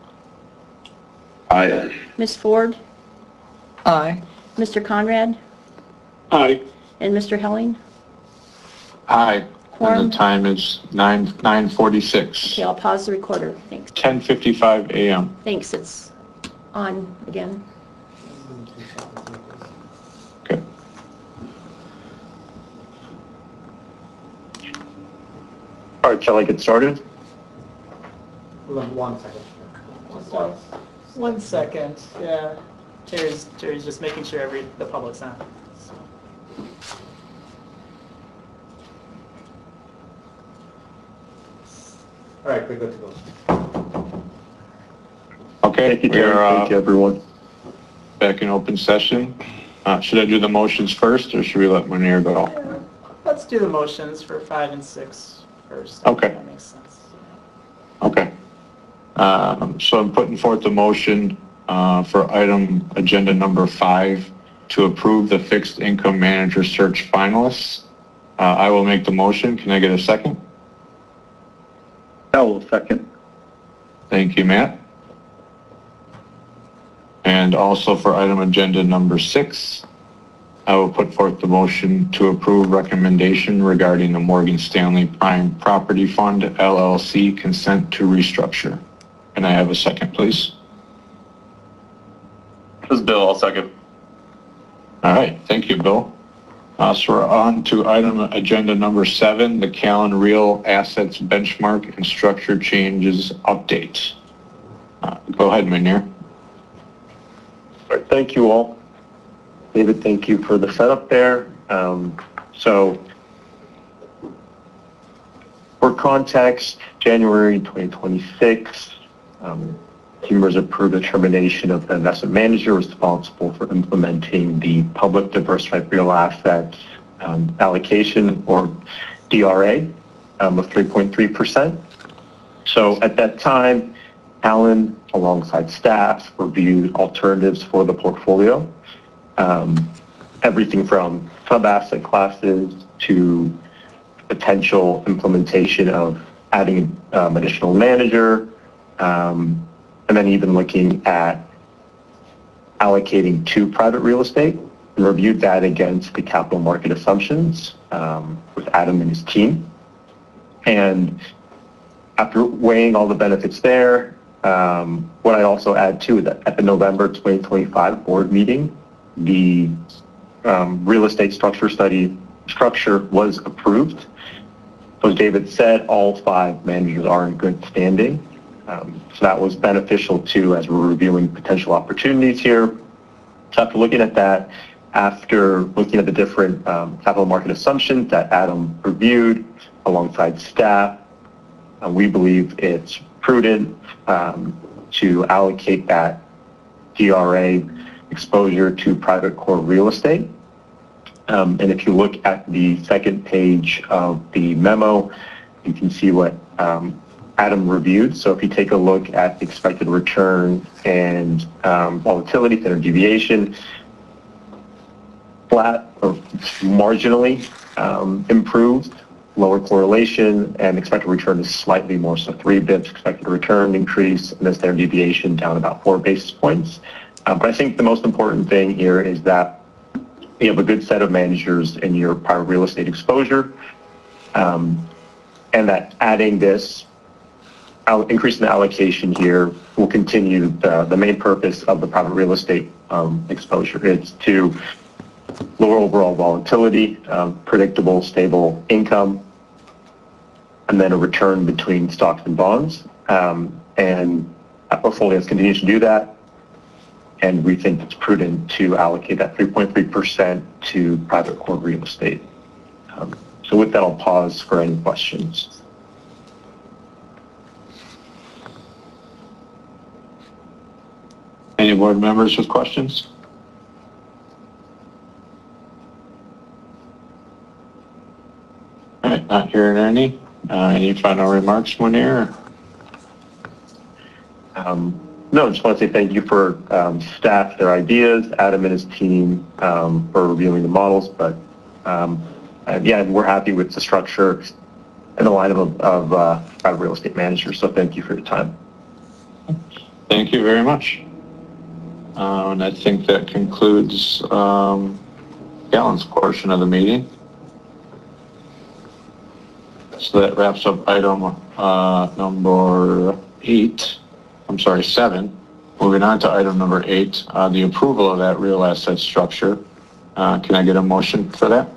Aye. Ms. Ford, Aye. Mr. Conrad, Aye. and Mr. Helling. Aye. Quorum. And the time is 9:46. Okay, I'll pause the recorder. Thanks. 10:55 a.m. Thanks, it's on again. Okay. All right, shall I get started? One second. One second, yeah. Terry's just making sure the public's on. So. All right, we're good to go. Okay, Thank you, Terry. we're Thank you, everyone. back in open session. Should I do the motions first, or should we let Munir go? Yeah, let's do the motions for 5 and 6 first. Okay. That makes sense. Okay. So I'm putting forth a motion for item agenda number 5 to approve the fixed income manager search finalists. I will make the motion. Can I get a second? I will second. Thank you, Matt. And also for item agenda number 6, I will put forth the motion to approve recommendation regarding the Morgan Stanley Prime Property Fund LLC consent to restructure. Can I have a second, please? This is Bill, I'll second. All right, thank you, Bill. So we're on to item agenda number 7, the Callan Real Assets Benchmark and Structure Changes Update. Go ahead, Munir. All right, thank you all. David, thank you for the setup there. So for context, January 2026, Teamers approved the termination of the investment manager responsible for implementing the public diversified real assets allocation, or DRA, of 3.3%. So at that time, Alan, alongside staff, reviewed alternatives for the portfolio, everything from sub-asset classes to potential implementation of adding additional manager, and then even looking at allocating to private real estate, and reviewed that against the capital market assumptions with Adam and his team. And after weighing all the benefits there, what I also add too, that at the November 2025 board meeting, the real estate structure was approved. So as David said, all 5 managers are in good standing. So that was beneficial too as we're reviewing potential opportunities here. So after looking at that, after looking at the different capital market assumptions that Adam reviewed alongside staff, we believe it's prudent to allocate that DRA exposure to private core real estate. And if you look at the second page of the memo, you can see what Adam reviewed. So if you take a look at the expected return and volatility, standard deviation, flat or marginally improved, lower correlation, and expected return is slightly more, so 3 bips expected return increase, and the standard deviation down about 4 basis points. But I think the most important thing here is that you have a good set of managers in your private real estate exposure, and that adding this, increasing the allocation here will continue the main purpose of the private real estate exposure. It's to lower overall volatility, predictable, stable income, and then a return between stocks and bonds. And our portfolio continues to do that. And we think it's prudent to allocate that 3.3% to private core real estate. So with that, I'll pause for any questions. Any board members with questions? All right, not hearing any. Any final remarks, Munir? No, just want to say thank you for staff, their ideas, Adam and his team for reviewing the models. But yeah, we're happy with the structure and the lineup of private real estate managers. So thank you for your time. Thank you very much. And I think that concludes Callan's portion of the meeting. So that wraps up item number 7. Moving on to item number 8, the approval of that real asset structure. Can I get a motion for that?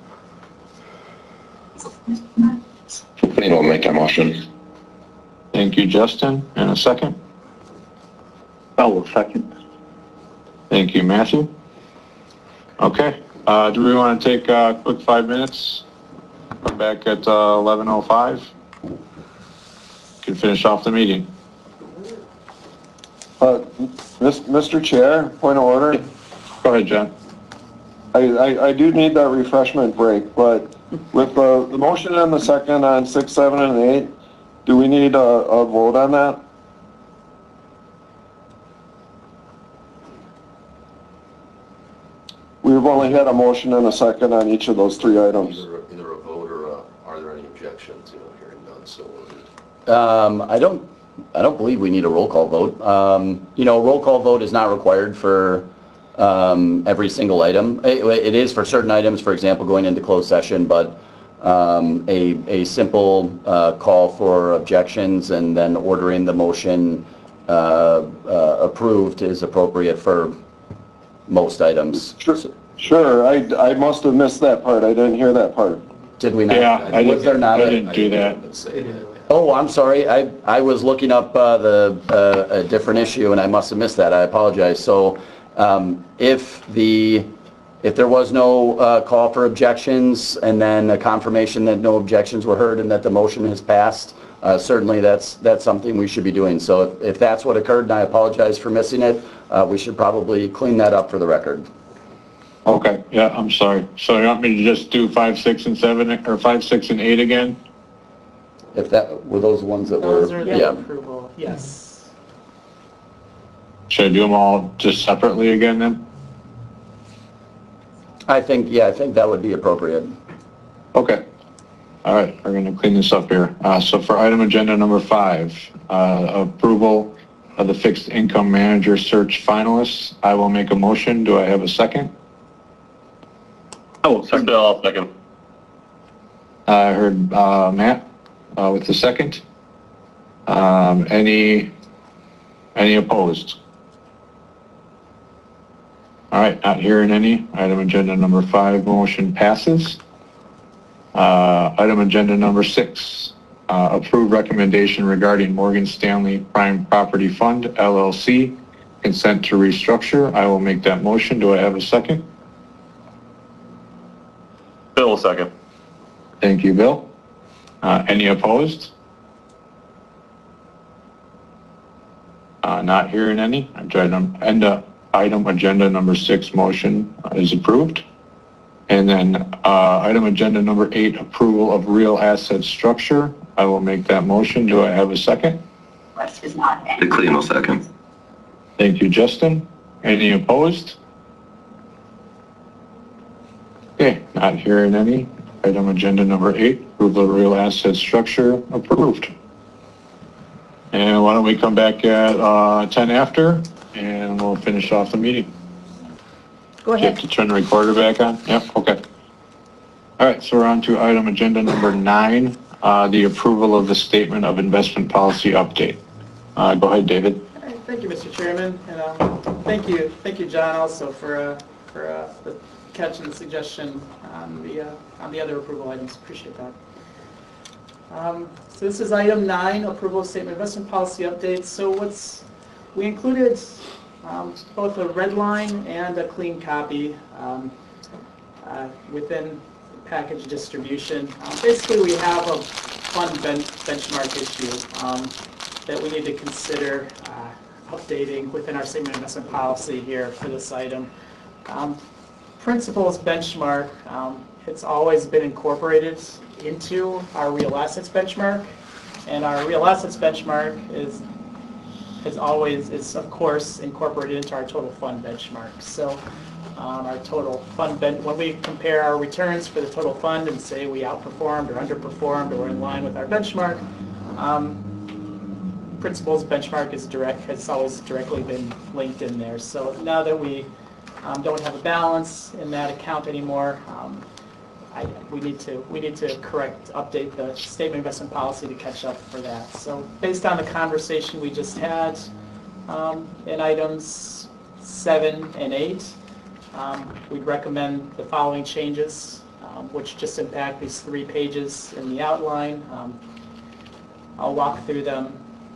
McLean will make that motion. Thank you, Justin. And a second? I will second. Thank you, Matthew. Okay. Do we want to take a quick 5 minutes? Come back at 11:05. Can finish off the meeting. Mr. Chair, point of order. Go ahead, John. I do need that refreshment break, but with the motion and the second on 6, 7, and 8, do we need a vote on that? We've only had a motion and a second on each of those 3 items. Either a vote or are there any objections? Hearing none, so. I don't believe we need a roll call vote. A roll call vote is not required for every single item. It is for certain items, for example, going into closed session, but a simple call for objections and then ordering the motion approved is appropriate for most items. Sure. I must have missed that part. I didn't hear that part. Did we not? Yeah, I didn't do that. Oh, I'm sorry. I was looking up a different issue and I must have missed that. I apologize. So if there was no call for objections and then a confirmation that no objections were heard and that the motion has passed, certainly that's something we should be doing. So if that's what occurred, and I apologize for missing it, we should probably clean that up for the record. Okay. Yeah, I'm sorry. So you want me to just do 5, 6, and 7, or 5, 6, and 8 again? If that were those ones that Those were, are the yeah. approval, yes. Should I do them all just separately again then? I think that would be appropriate. Okay. All right, we're going to clean this up here. So for item agenda number 5, approval of the fixed income manager search finalists, I will make a motion. Do I have a second? Oh, second. I'll second. I heard Matt with the second. Any opposed? All right, not hearing any. Item agenda number 5, motion passes. Item agenda number 6, approve recommendation regarding Morgan Stanley Prime Property Fund, LLC, consent to restructure. I will make that motion. Do I have a second? Bill, second. Thank you, Bill. Any opposed? Not hearing any. Item agenda number 6 motion is approved. And then item agenda number 8, approval of real asset structure. I will make that motion. Do I have a second? McLean will second. Thank you, Justin. Any opposed? Okay, not hearing any. Item agenda number 8, approval of real asset structure, approved. And why don't we come back at 10 after, and we'll finish off the meeting. Go You have ahead. to turn the recorder back on? Yep, okay. All right, so we're on to item agenda number 9, the approval of the statement of investment policy update. Go ahead, David. All right, thank you, Mr. Chairman, and thank you, John, also for the catch and the suggestion on the other approval items. Appreciate that. So this is item 9, approval of statement of investment policy update. So we included both a red line and a clean copy within package distribution. Basically, we have a fund benchmark issue that we need to consider updating within our statement of investment policy here for this item. Principles benchmark, it's always been incorporated into our real assets benchmark, and our real assets benchmark is is of course incorporated into our total fund benchmark. So our total fund when we compare our returns for the total fund and say we outperformed or underperformed or in line with our benchmark, principal's benchmark has always directly been linked in there. So now that we don't have a balance in that account anymore, we need to update the statement of investment policy to catch up for that. So based on the conversation we just had in items 7 and 8, we'd recommend the following changes, which just impact these 3 pages in the outline. I'll walk through them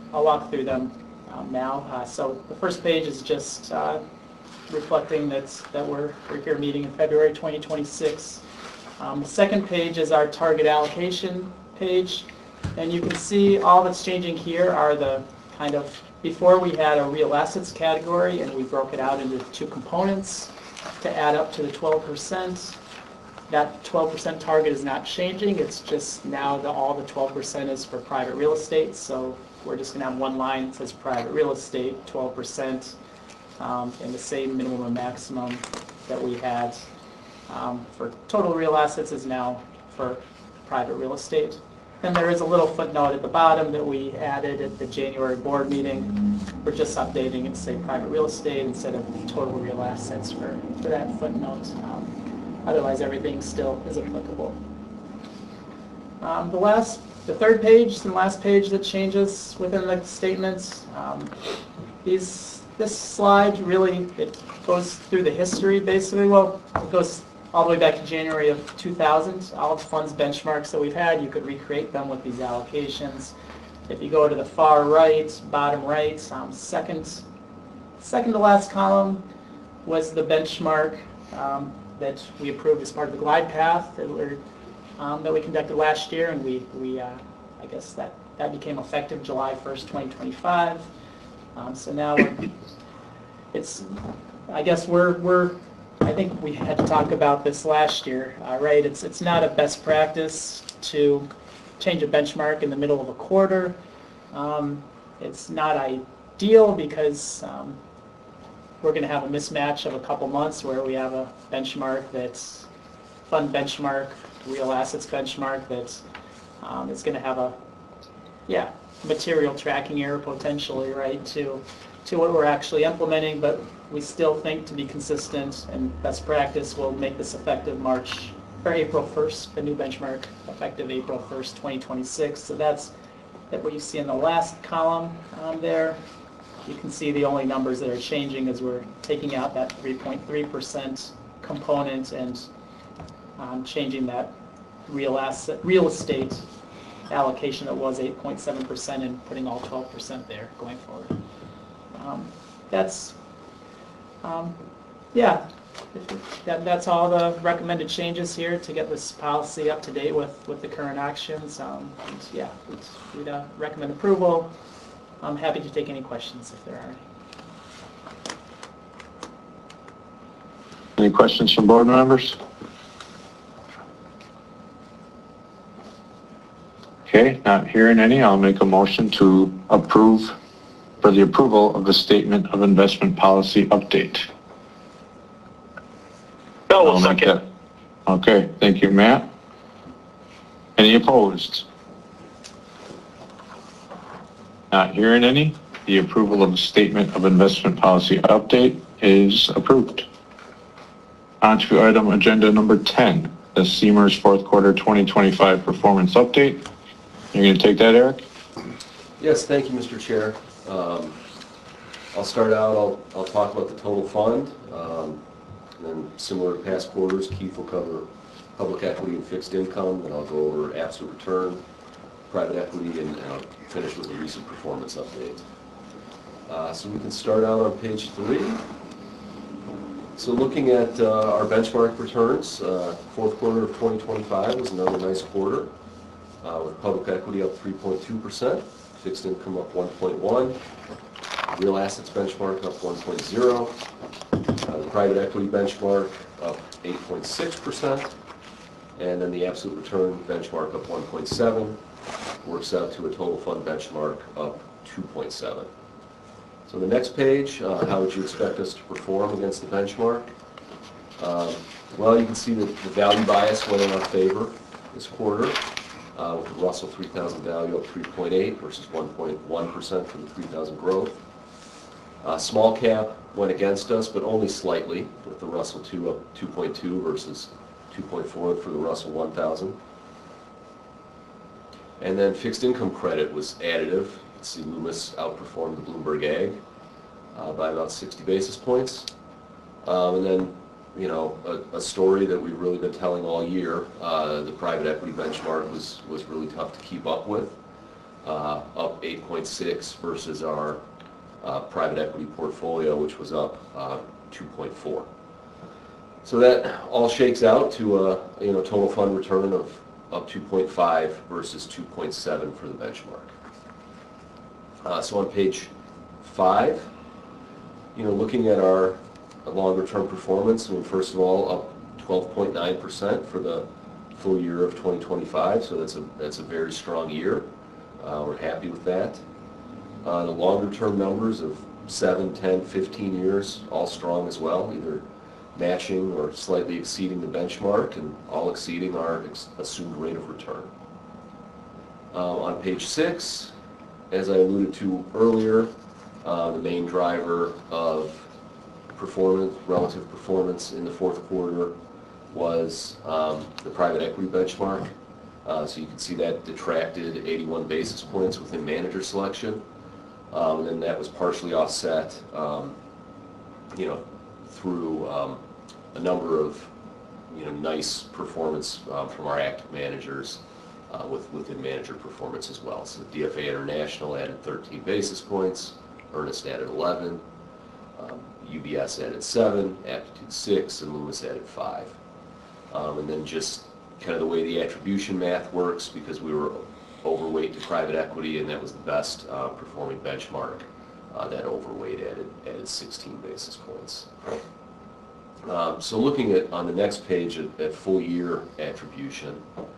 now. So the first page is just reflecting that we're here meeting in February 2026. The second page is our target allocation page, and you can see all that's changing here are the kind of, before we had a real assets category and we broke it out into 2 components to add up to the 12%. That 12% target is not changing, it's just now all the 12% is for private real estate, so we're just going to have one line that says private real estate, 12%, and the same minimum and maximum that we had for total real assets is now for private real estate. Then there is a little footnote at the bottom that we added at the January board meeting. We're just updating it to say private real estate instead of total real assets for that footnote. Otherwise, everything still is applicable. The third page and last page that changes within the statements. This slide really, it goes through the history basically. Well, it goes all the way back to January of 2000. All the funds benchmarks that we've had, you could recreate them with these allocations. If you go to the far right, bottom right, second to last column was the benchmark that we approved as part of the glide path that we conducted last year, and we I guess that became effective July 1st, 2025. So now I think we had to talk about this last year, right? It's not a best practice to change a benchmark in the middle of a quarter. It's not ideal because we're going to have a mismatch of a couple months where we have a benchmark that's fund benchmark, real assets benchmark that's it's going to have a material tracking error potentially, right, to what we're actually implementing, but we still think to be consistent and best practice will make this effective April 1st, the new benchmark effective April 1st, 2026. So that's what you see in the last column there. You can see the only numbers that are changing is we're taking out that 3.3% component and changing that real estate allocation that was 8.7% and putting all 12% there going forward. That's all the recommended changes here to get this policy up to date with the current actions. We'd recommend approval. I'm happy to take any questions if there are any. Any questions from board members? Okay, not hearing any, I'll make a motion to approve for the approval of the Statement of Investment Policy Update. I'll second. Okay, thank you, Matt. Any opposed? Not hearing any, the approval of the Statement of Investment Policy Update is approved. On to item agenda number 10, the Seamers fourth quarter 2025 performance update. You're going to take that, Eric? Yes, thank you, Mr. Chair. I'll start out, I'll talk about the total fund, and then similar to past quarters, Keith will cover public equity and fixed income, and I'll go over absolute return, private equity, and I'll finish with a recent performance update. So we can start out on page 3. So looking at our benchmark returns, fourth quarter of 2025 was another nice quarter, with public equity up 3.2%, fixed income up 1.1%, real assets benchmark up 1.0%, the private equity benchmark up 8.6%, and then the absolute return benchmark up 1.7%, works out to a total fund benchmark up 2.7%. So the next page, how would you expect us to perform against the benchmark? Well, you can see that the value bias went in our favor this quarter, with the Russell 3000 value up 3.8 versus 1.1% for the 3000 growth. Small cap went against us, but only slightly, with the Russell 2 up 2.2 versus 2.4 for the Russell 1000. And then fixed income credit was additive. You can see Loomis outperformed the Bloomberg Ag by about 60 basis points. And then, you know, a story that we've really been telling all year, the private equity benchmark was really tough to keep up with, up 8.6 versus our private equity portfolio, which was up 2.4. So that all shakes out to a total fund return of up 2.5 versus 2.7 for the benchmark. So on page 5, looking at our longer-term performance, I mean, first of all, up 12.9% for the full year of 2025. So that's a very strong year. We're happy with that. The longer-term numbers of 7, 10, 15 years, all strong as well, either matching or slightly exceeding the benchmark and all exceeding our assumed rate of return. On page 6, as I alluded to earlier, the main driver of relative performance in the fourth quarter was the private equity benchmark. So you can see that detracted 81 basis points within manager selection. And that was partially offset, through a number of, nice performance from our active managers within manager performance as well. So DFA International added 13 basis points, Earnest added 11, UBS added 7, Aptitude 6, and Loomis added 5. And then just kind of the way the attribution math works, because we were overweight to private equity, and that was the best performing benchmark. That overweight added 16 basis points. So looking at on the next page at full year attribution,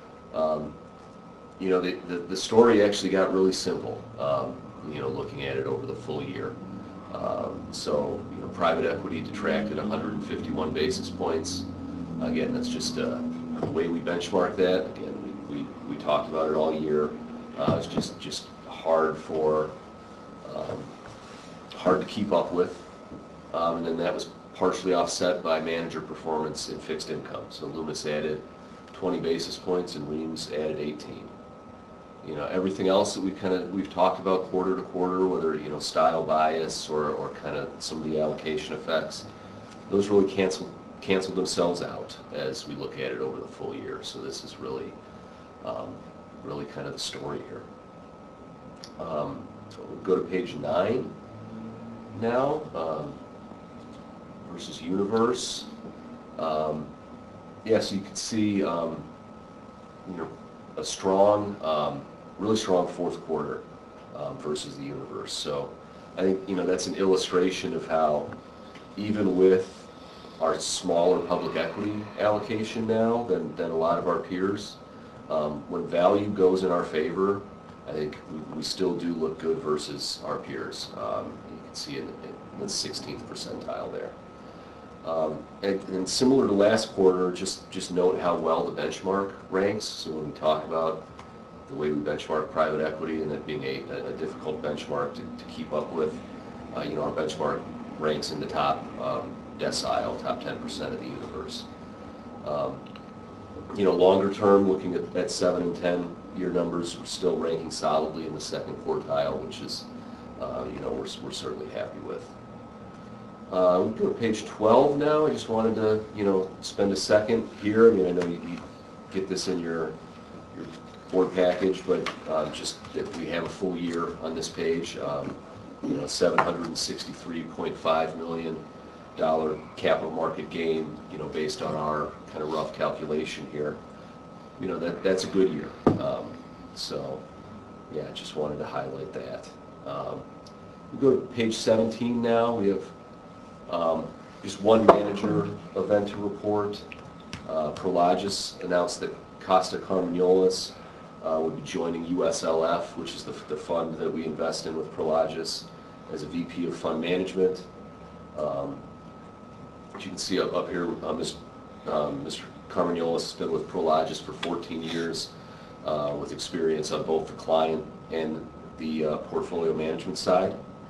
the story actually got really simple. Looking at it over the full year. So private equity detracted 151 basis points. Again, that's just the way we benchmark that. Again, we talked about it all year. It's just hard to keep up with. And then that was partially offset by manager performance in fixed income. So Loomis added 20 basis points and Reams added 18. Everything else that we've talked about quarter to quarter, whether style bias or kind of some of the allocation effects, those really cancel themselves out as we look at it over the full year. So this is really kind of the story here. So we'll go to page 9 now, versus Universe. So you can see a strong, really strong fourth quarter versus the Universe. So I think that's an illustration of how even with our smaller public equity allocation now than a lot of our peers, when value goes in our favor, I think we still do look good versus our peers. You can see in the 16th percentile there. And similar to last quarter, just note how well the benchmark ranks. So when we talk about the way we benchmark private equity and that being a difficult benchmark to keep up with, our benchmark ranks in the top decile, top 10% of the universe. Longer term, looking at 7 and 10 year numbers, we're still ranking solidly in the second quartile, which is, we're certainly happy with. We'll go to page 12 now. I just wanted to, spend a second here. I mean, I know you get this in your board package, but just if we have a full year on this page, $763.5 million capital market gain, based on our kind of rough calculation here. That's a good year. So, yeah, just wanted to highlight that. We go to page 17 now. We have just one manager event to report. Prologis announced that Costa Carmagnolis will be joining USLF, which is the fund that we invest in with Prologis. as a VP of Fund Management. As you can see up here, Mr. Carmagnolis has been with Prologis for 14 years with experience on both the client and the portfolio management side.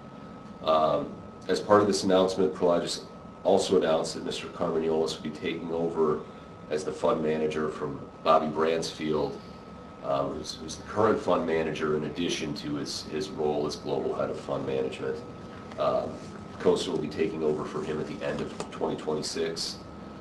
As part of this announcement, Prologis also announced that Mr. Carmagnolis will be taking over as the fund manager from Bobby Bransfield, who's the current fund manager in addition to his role as global head of fund management. Costa will be taking over for him at the end of 2026.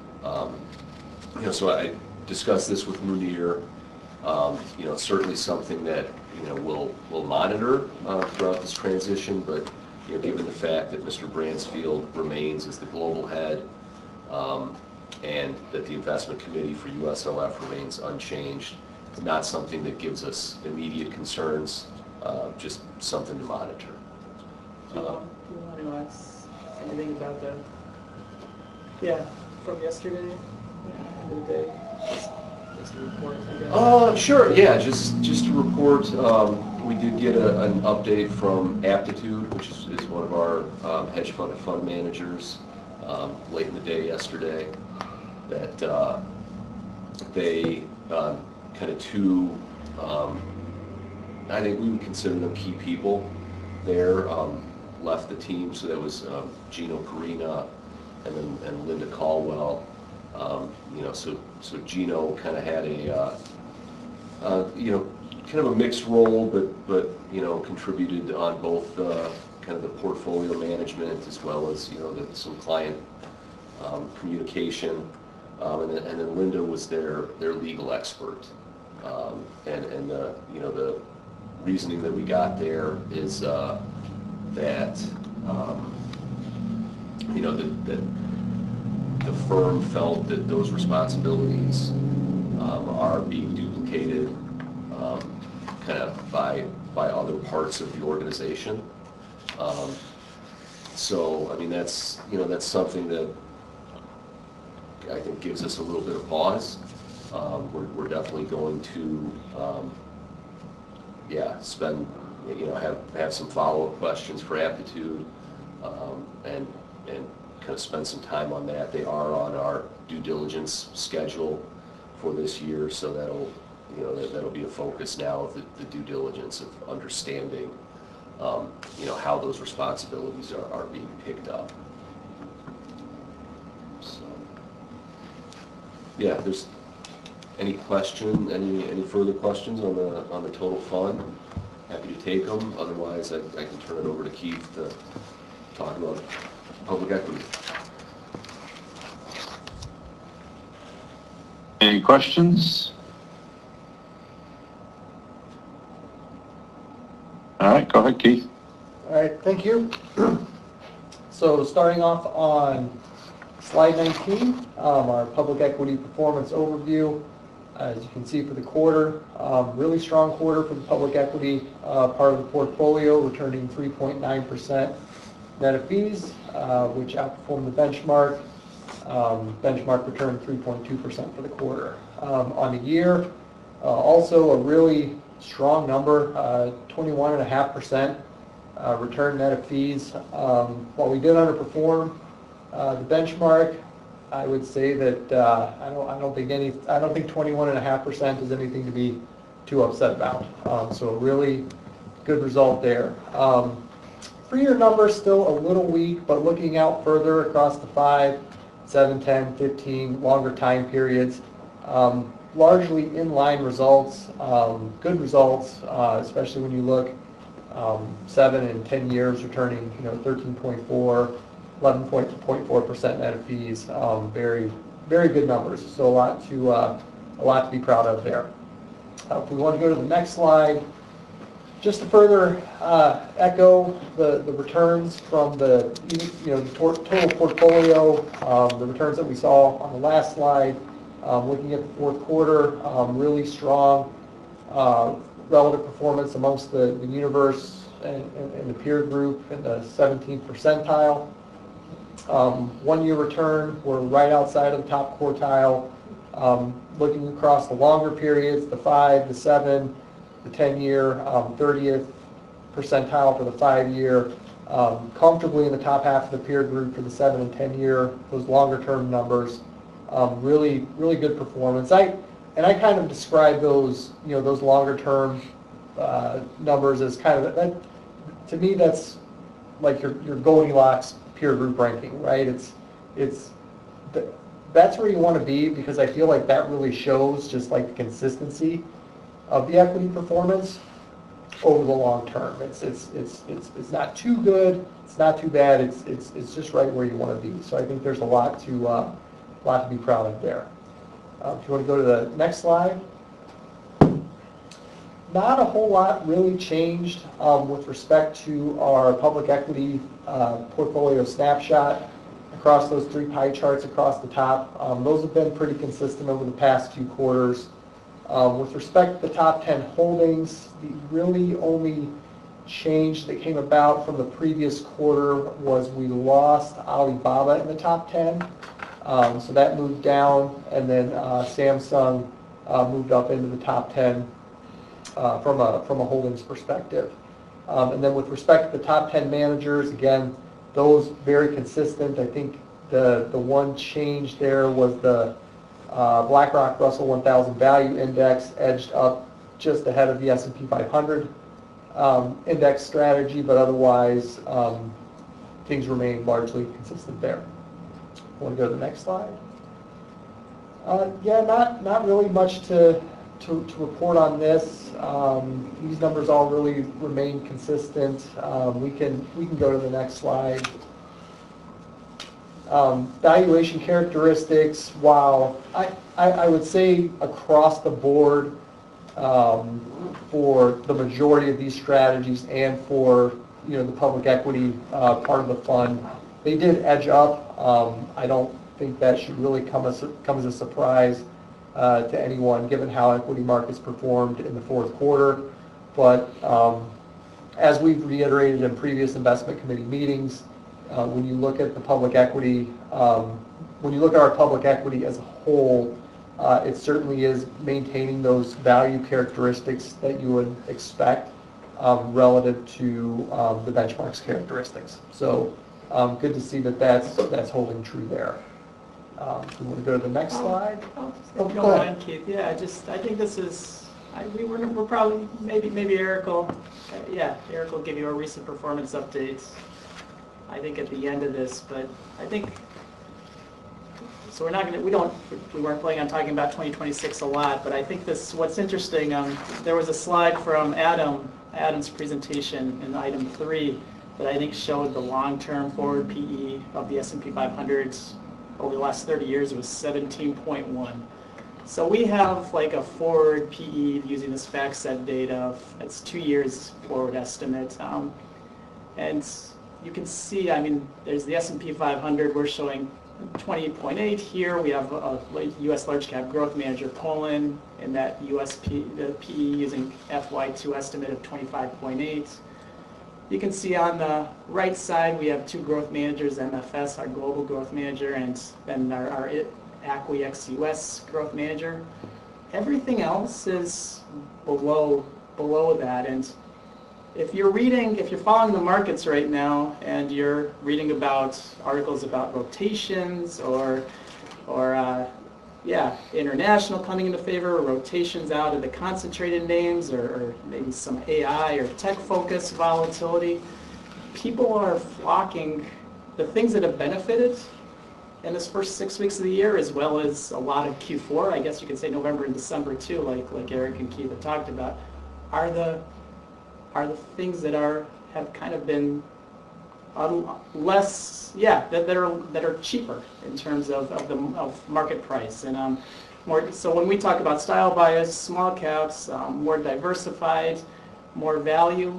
So I discussed this with Munir. Certainly something that we'll monitor throughout this transition, but given the fact that Mr. Bransfield remains as the global head, and that the investment committee for USLF remains unchanged, it's not something that gives us immediate concerns, just something to monitor. Do you want to ask anything about from yesterday? The day? Just a report, I guess. Sure, yeah, just to report, we did get an update from Aptitude, which is one of our hedge fund managers, late in the day yesterday, that they kind of two, I think we would consider them key people there, left the team. So that was Gino Carina and Linda Caldwell. So Gino kind of had a kind of a mixed role, but contributed on both kind of the portfolio management as well as some client communication, and then Linda was their legal expert, and the reasoning that we got there is that that the firm felt that those responsibilities are being duplicated kind of by other parts of the organization. So I mean that's something that I think gives us a little bit of pause. We're definitely going to spend have some follow-up questions for Aptitude, and kind of spend some time on that. They are on our due diligence schedule for this year, so that'll be a focus now of the due diligence of understanding how those responsibilities are being picked up. So yeah, there's any further questions on the total fund? Happy to take them. Otherwise, I can turn it over to Keith to talk about public equity. Any questions? All right, go ahead, Keith. All right, thank you. So starting off on slide 19, our public equity performance overview. As you can see for the quarter, really strong quarter for the public equity part of the portfolio, returning 3.9% net of fees, which outperformed the benchmark. Benchmark returned 3.2% for the quarter. On the year, also a really strong number, 21.5% return net of fees. While we did underperform the benchmark, I would say that I don't think 21.5% is anything to be too upset about. So a really good result there. 3-year number still a little weak, but looking out further across the 5, 7, 10, 15 longer time periods, largely in-line results, good results, especially when you look 7 and 10 years returning 13.4, 11.4% net of fees. Very, very good numbers. So a lot to be proud of there. If we want to go to the next slide, just to further echo the returns from the total portfolio, the returns that we saw on the last slide. Looking at the fourth quarter, really strong relative performance amongst the universe and the peer group in the 17th percentile. 1-year return, we're right outside of the top quartile. Looking across the longer periods, the 5, the 7, the 10-year, 30th percentile for the 5-year, comfortably in the top half of the peer group for the 7 and 10 year, those longer term numbers. Really good performance. I kind of describe those, those longer term numbers as kind of, to me, that's like your Goldilocks peer group ranking, right? That's where you want to be, because I feel like that really shows just like the consistency of the equity performance over the long term. It's not too good, it's not too bad, it's just right where you want to be. So I think there's a lot to be proud of there. If you want to go to the next slide. Not a whole lot really changed with respect to our public equity portfolio snapshot across those 3 pie charts across the top. Those have been pretty consistent over the past few quarters. With respect to the top 10 holdings, the really only change that came about from the previous quarter was we lost Alibaba in the top 10. So that moved down, and then Samsung moved up into the top 10 from a holdings perspective. And then with respect to the top 10 managers, again, those very consistent. I think the one change there was the BlackRock Russell 1000 Value Index edged up just ahead of the S&P 500 index strategy, but otherwise things remain largely consistent there. Want to go to the next slide? Yeah, not really much to report on this. These numbers all really remain consistent. We can go to the next slide. Valuation characteristics, while I would say across the board for the majority of these strategies and for the public equity part of the fund, they did edge up. I don't think that should really come as a surprise to anyone, given how equity markets performed in the fourth quarter. But as we've reiterated in previous investment committee meetings, when you look at the public equity, when you look at our public equity as a whole, it certainly is maintaining those value characteristics that you would expect relative to the benchmark's characteristics. So good to see that that's holding true there. We want to go to the next slide. If you don't mind, Keith. Yeah, I think this is. We're probably maybe Eric will. Eric will give you a recent performance update. I think at the end of this, but I think. So we're not going to. We weren't planning on talking about 2026 a lot, but I think what's interesting. There was a slide from Adam's presentation in item 3 that I think showed the long-term forward PE of the S&P 500 over the last 30 years. It was 17.1. So we have like a forward PE using this FactSet data. It's 2 years forward estimate. And you can see, there's the S&P 500. We're showing 20.8 here. We have a U.S. large cap growth manager, Poland, and that the PE using FY2 estimate of 25.8. You can see on the right side we have 2 growth managers, MFS, our global growth manager, and then our ACWI ex-US growth manager. Everything else is below that. And if you're following the markets right now and you're reading about articles about rotations or international coming into favor, or rotations out of the concentrated names, or maybe some AI or tech focus volatility, people are flocking the things that have benefited in this first 6 weeks of the year, as well as a lot of Q4. I guess you could say November and December too, like Eric and Keith have talked about, are the things that have kind of been less, that are cheaper in terms of market price, and more. So when we talk about style bias, small caps, more diversified, more value,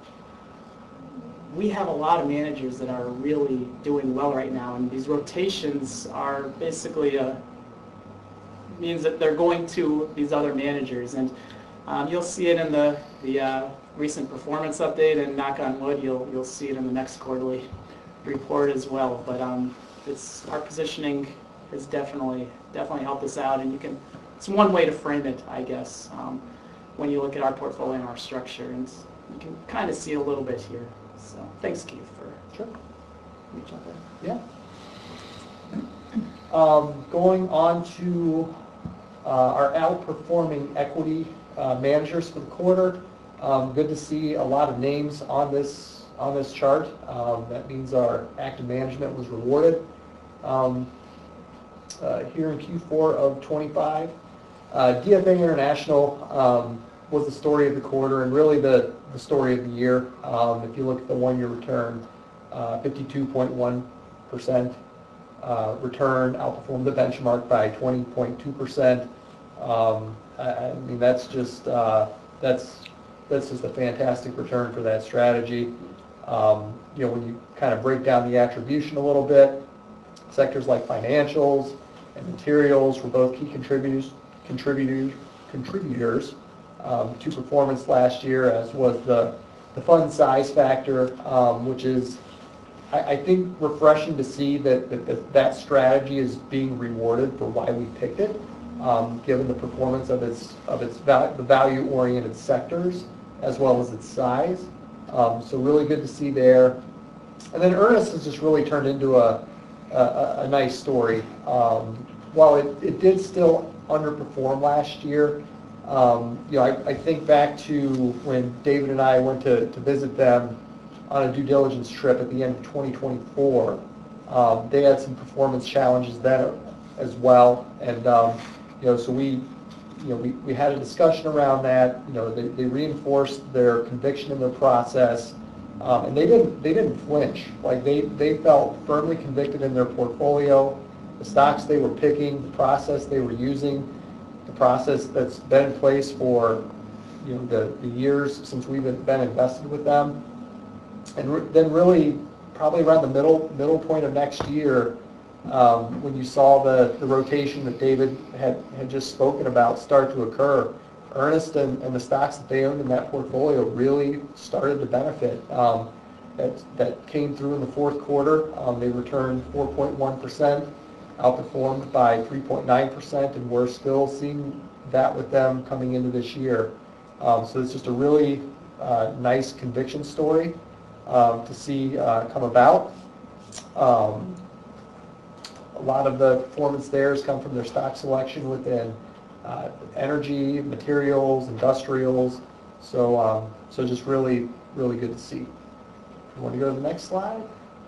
we have a lot of managers that are really doing well right now, and these rotations are basically means that they're going to these other managers, and you'll see it in the recent performance update, and knock on wood, you'll see it in the next quarterly report as well. But our positioning has definitely helped us out, and it's one way to frame it, I guess, when you look at our portfolio and our structure, and you can kind of see a little bit here. So, thanks, Keith, for Sure. reaching out there. Yeah. Going on to our outperforming equity managers for the quarter. Good to see a lot of names on this chart. That means our active management was rewarded. Here in Q4 of 25, DFA International was the story of the quarter and really the story of the year. If you look at the one-year return, 52.1% return, outperformed the benchmark by 20.2%. I mean, that's just a fantastic return for that strategy. You know, when you kind of break down the attribution a little bit, sectors like financials and materials were both key contributors to performance last year, as was the fund size factor, which is, I think, refreshing to see that strategy is being rewarded for why we picked it, given the performance of the value-oriented sectors as well as its size. So really good to see there. And then Earnest has just really turned into a nice story. While it did still underperform last year, you know, I think back to when David and I went to visit them on a due diligence trip at the end of 2024. They had some performance challenges then as well, and you know, so we had a discussion around that. You know, they reinforced their conviction in their process, and they didn't flinch. Like they felt firmly convicted in their portfolio, the stocks they were picking, the process they were using, the process that's been in place for, you know, the years since we've been invested with them. And then really probably around the middle point of next year, when you saw the rotation that David had just spoken about start to occur, Earnest and the stocks that they owned in that portfolio really started to benefit. That came through in the fourth quarter. They returned 4.1%, outperformed by 3.9%, and we're still seeing that with them coming into this year. So it's just a really nice conviction story to see come about. A lot of the performance there has come from their stock selection within energy, materials, industrials. So just really good to see. You want to go to the next slide?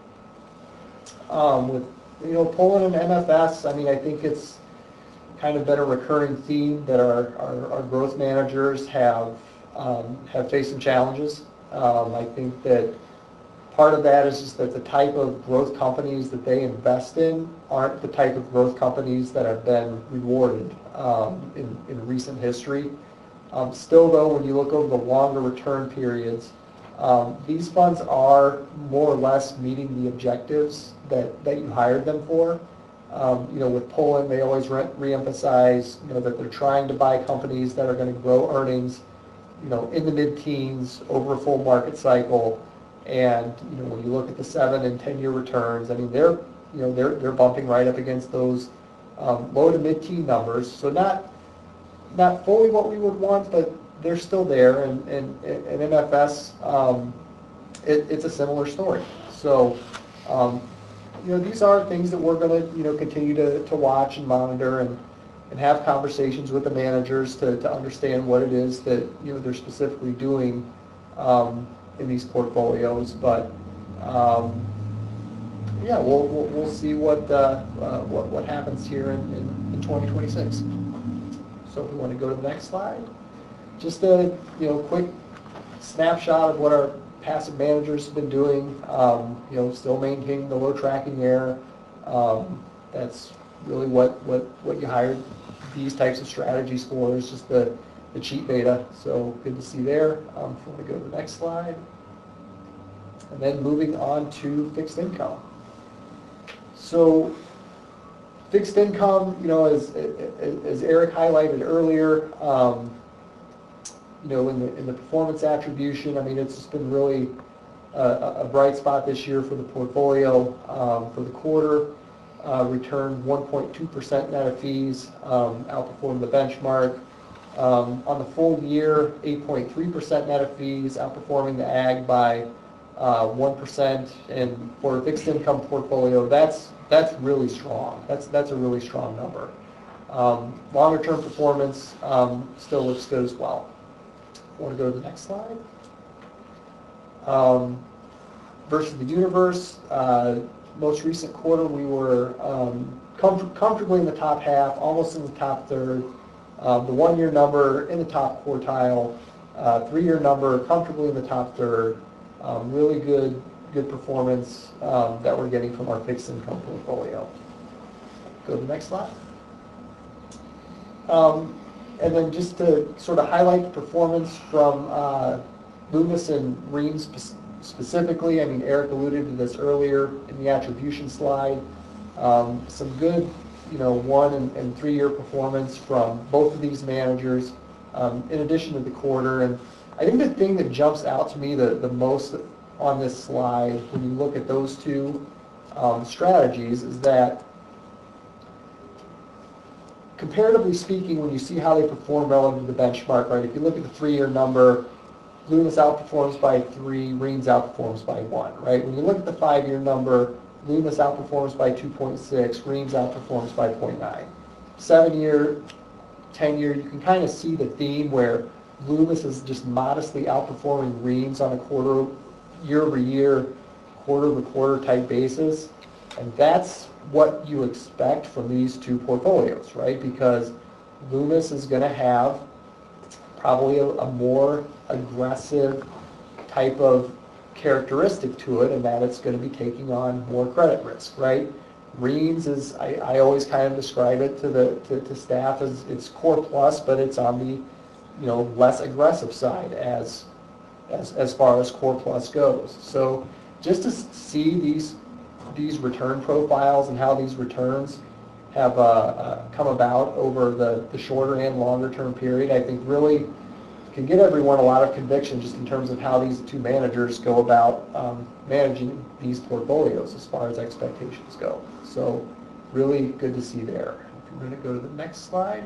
With, you know, Poland and MFS, I mean, I think it's kind of been a recurring theme that our growth managers have faced some challenges. I think that part of that is just that the type of growth companies that they invest in aren't the type of growth companies that have been rewarded in recent history. Still, though, when you look over the longer return periods, these funds are more or less meeting the objectives that you hired them for. You know, with Poland, they always reemphasize, you know, that they're trying to buy companies that are going to grow earnings, you know, in the mid-teens over a full market cycle. And, you know, when you look at the 7 and 10-year returns, I mean, they're bumping right up against those low to mid-teen numbers. So not fully what we would want, but they're still there. And MFS, it's a similar story. So, you know, these are things that we're going to, you know, continue to watch and monitor and have conversations with the managers to understand what it is that, you know, they're specifically doing in these portfolios. But yeah, we'll see what happens here in 2026. So if we want to go to the next slide, just a, you know, quick snapshot of what our passive managers have been doing. You know, still maintaining the low tracking error. That's really what you hired these types of strategies for, is just the cheap beta. So good to see there. If you want to go to the next slide. And then moving on to fixed income. So fixed income, you know, as Eric highlighted earlier, you know, in the performance attribution, I mean, it's just been really a bright spot this year for the portfolio. For the quarter, returned 1.2% net of fees, outperformed the benchmark. On the full year, 8.3% net of fees, outperforming the ag by 1%, and for a fixed income portfolio, that's really strong. That's a really strong number. Longer term performance still looks good as well. Want to go to the next slide? Versus the universe, most recent quarter we were comfortably in the top half, almost in the top third. The 1-year number in the top quartile, 3-year number comfortably in the top third. Really good performance that we're getting from our fixed income portfolio. Go to the next slide. And then just to sort of highlight the performance from Loomis and Reams specifically, I mean, Eric alluded to this earlier in the attribution slide. Some good, 1 and 3-year performance from both of these managers, in addition to the quarter. And I think the thing that jumps out to me the most on this slide when you look at those two strategies is that, comparatively speaking, when you see how they perform relative to the benchmark, right? If you look at the 3-year number, Loomis outperforms by 3, Reams outperforms by 1, right? When you look at the 5-year number, Loomis outperforms by 2.6, Reams outperforms by 0.9. 7-year, 10-year, you can kind of see the theme where Loomis is just modestly outperforming Reams on a year-over-year, quarter-over-quarter type basis. And that's what you expect from these two portfolios, right? Because Loomis is going to have probably a more aggressive type of characteristic to it, and that it's going to be taking on more credit risk, right? Reams is, I always kind of describe it to staff as it's core plus, but it's on the less aggressive side as far as core plus goes. So just to see these return profiles and how these returns have come about over the shorter and longer term period, I think really can give everyone a lot of conviction just in terms of how these two managers go about managing these portfolios as far as expectations go. So really good to see there. If you're going to go to the next slide.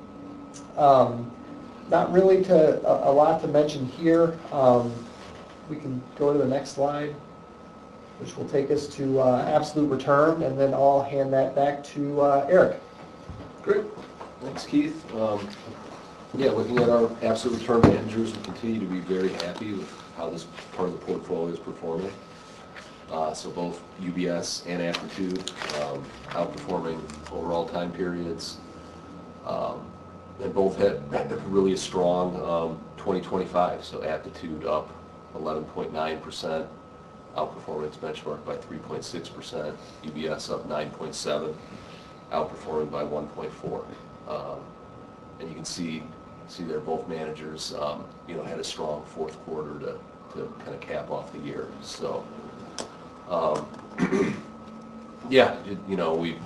Not really a lot to mention here. We can go to the next slide, which will take us to absolute return, and then I'll hand that back to Eric. Great. Thanks, Keith. Looking at our absolute return managers, we continue to be very happy with how this part of the portfolio is performing. So both UBS and Aptitude outperforming over all time periods. And both had really a strong 2025. So Aptitude up 11.9%, outperforming its benchmark by 3.6%. UBS up 9.7%, outperforming by 1.4%. And you can see there both managers, had a strong fourth quarter to kind of cap off the year. So, we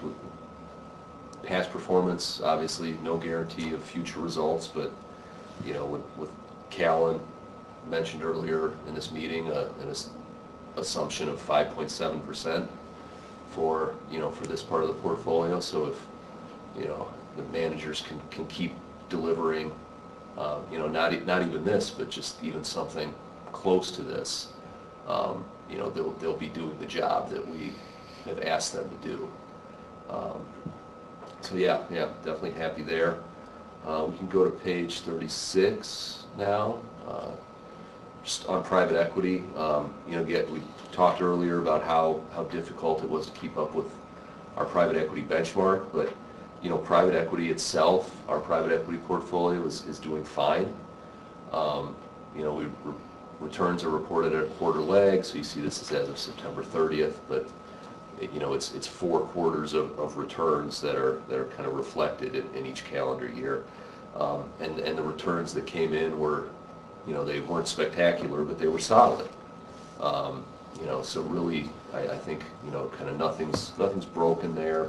past performance, obviously no guarantee of future results, but with Callan mentioned earlier in this meeting, an assumption of 5.7% for this part of the portfolio. So if the managers can keep delivering, not even this, but just even something close to this, they'll be doing the job that we have asked them to do. So definitely happy there. We can go to page 36 now. Just on private equity, we talked earlier about how difficult it was to keep up with our private equity benchmark, but private equity itself, our private equity portfolio is doing fine. Returns are reported at a quarter lag, so you see this is as of September 30th, but it's 4 quarters of returns that are kind of reflected in each calendar year. And the returns that came in were, they weren't spectacular, but they were solid. So really, I think, kind of nothing's broken there.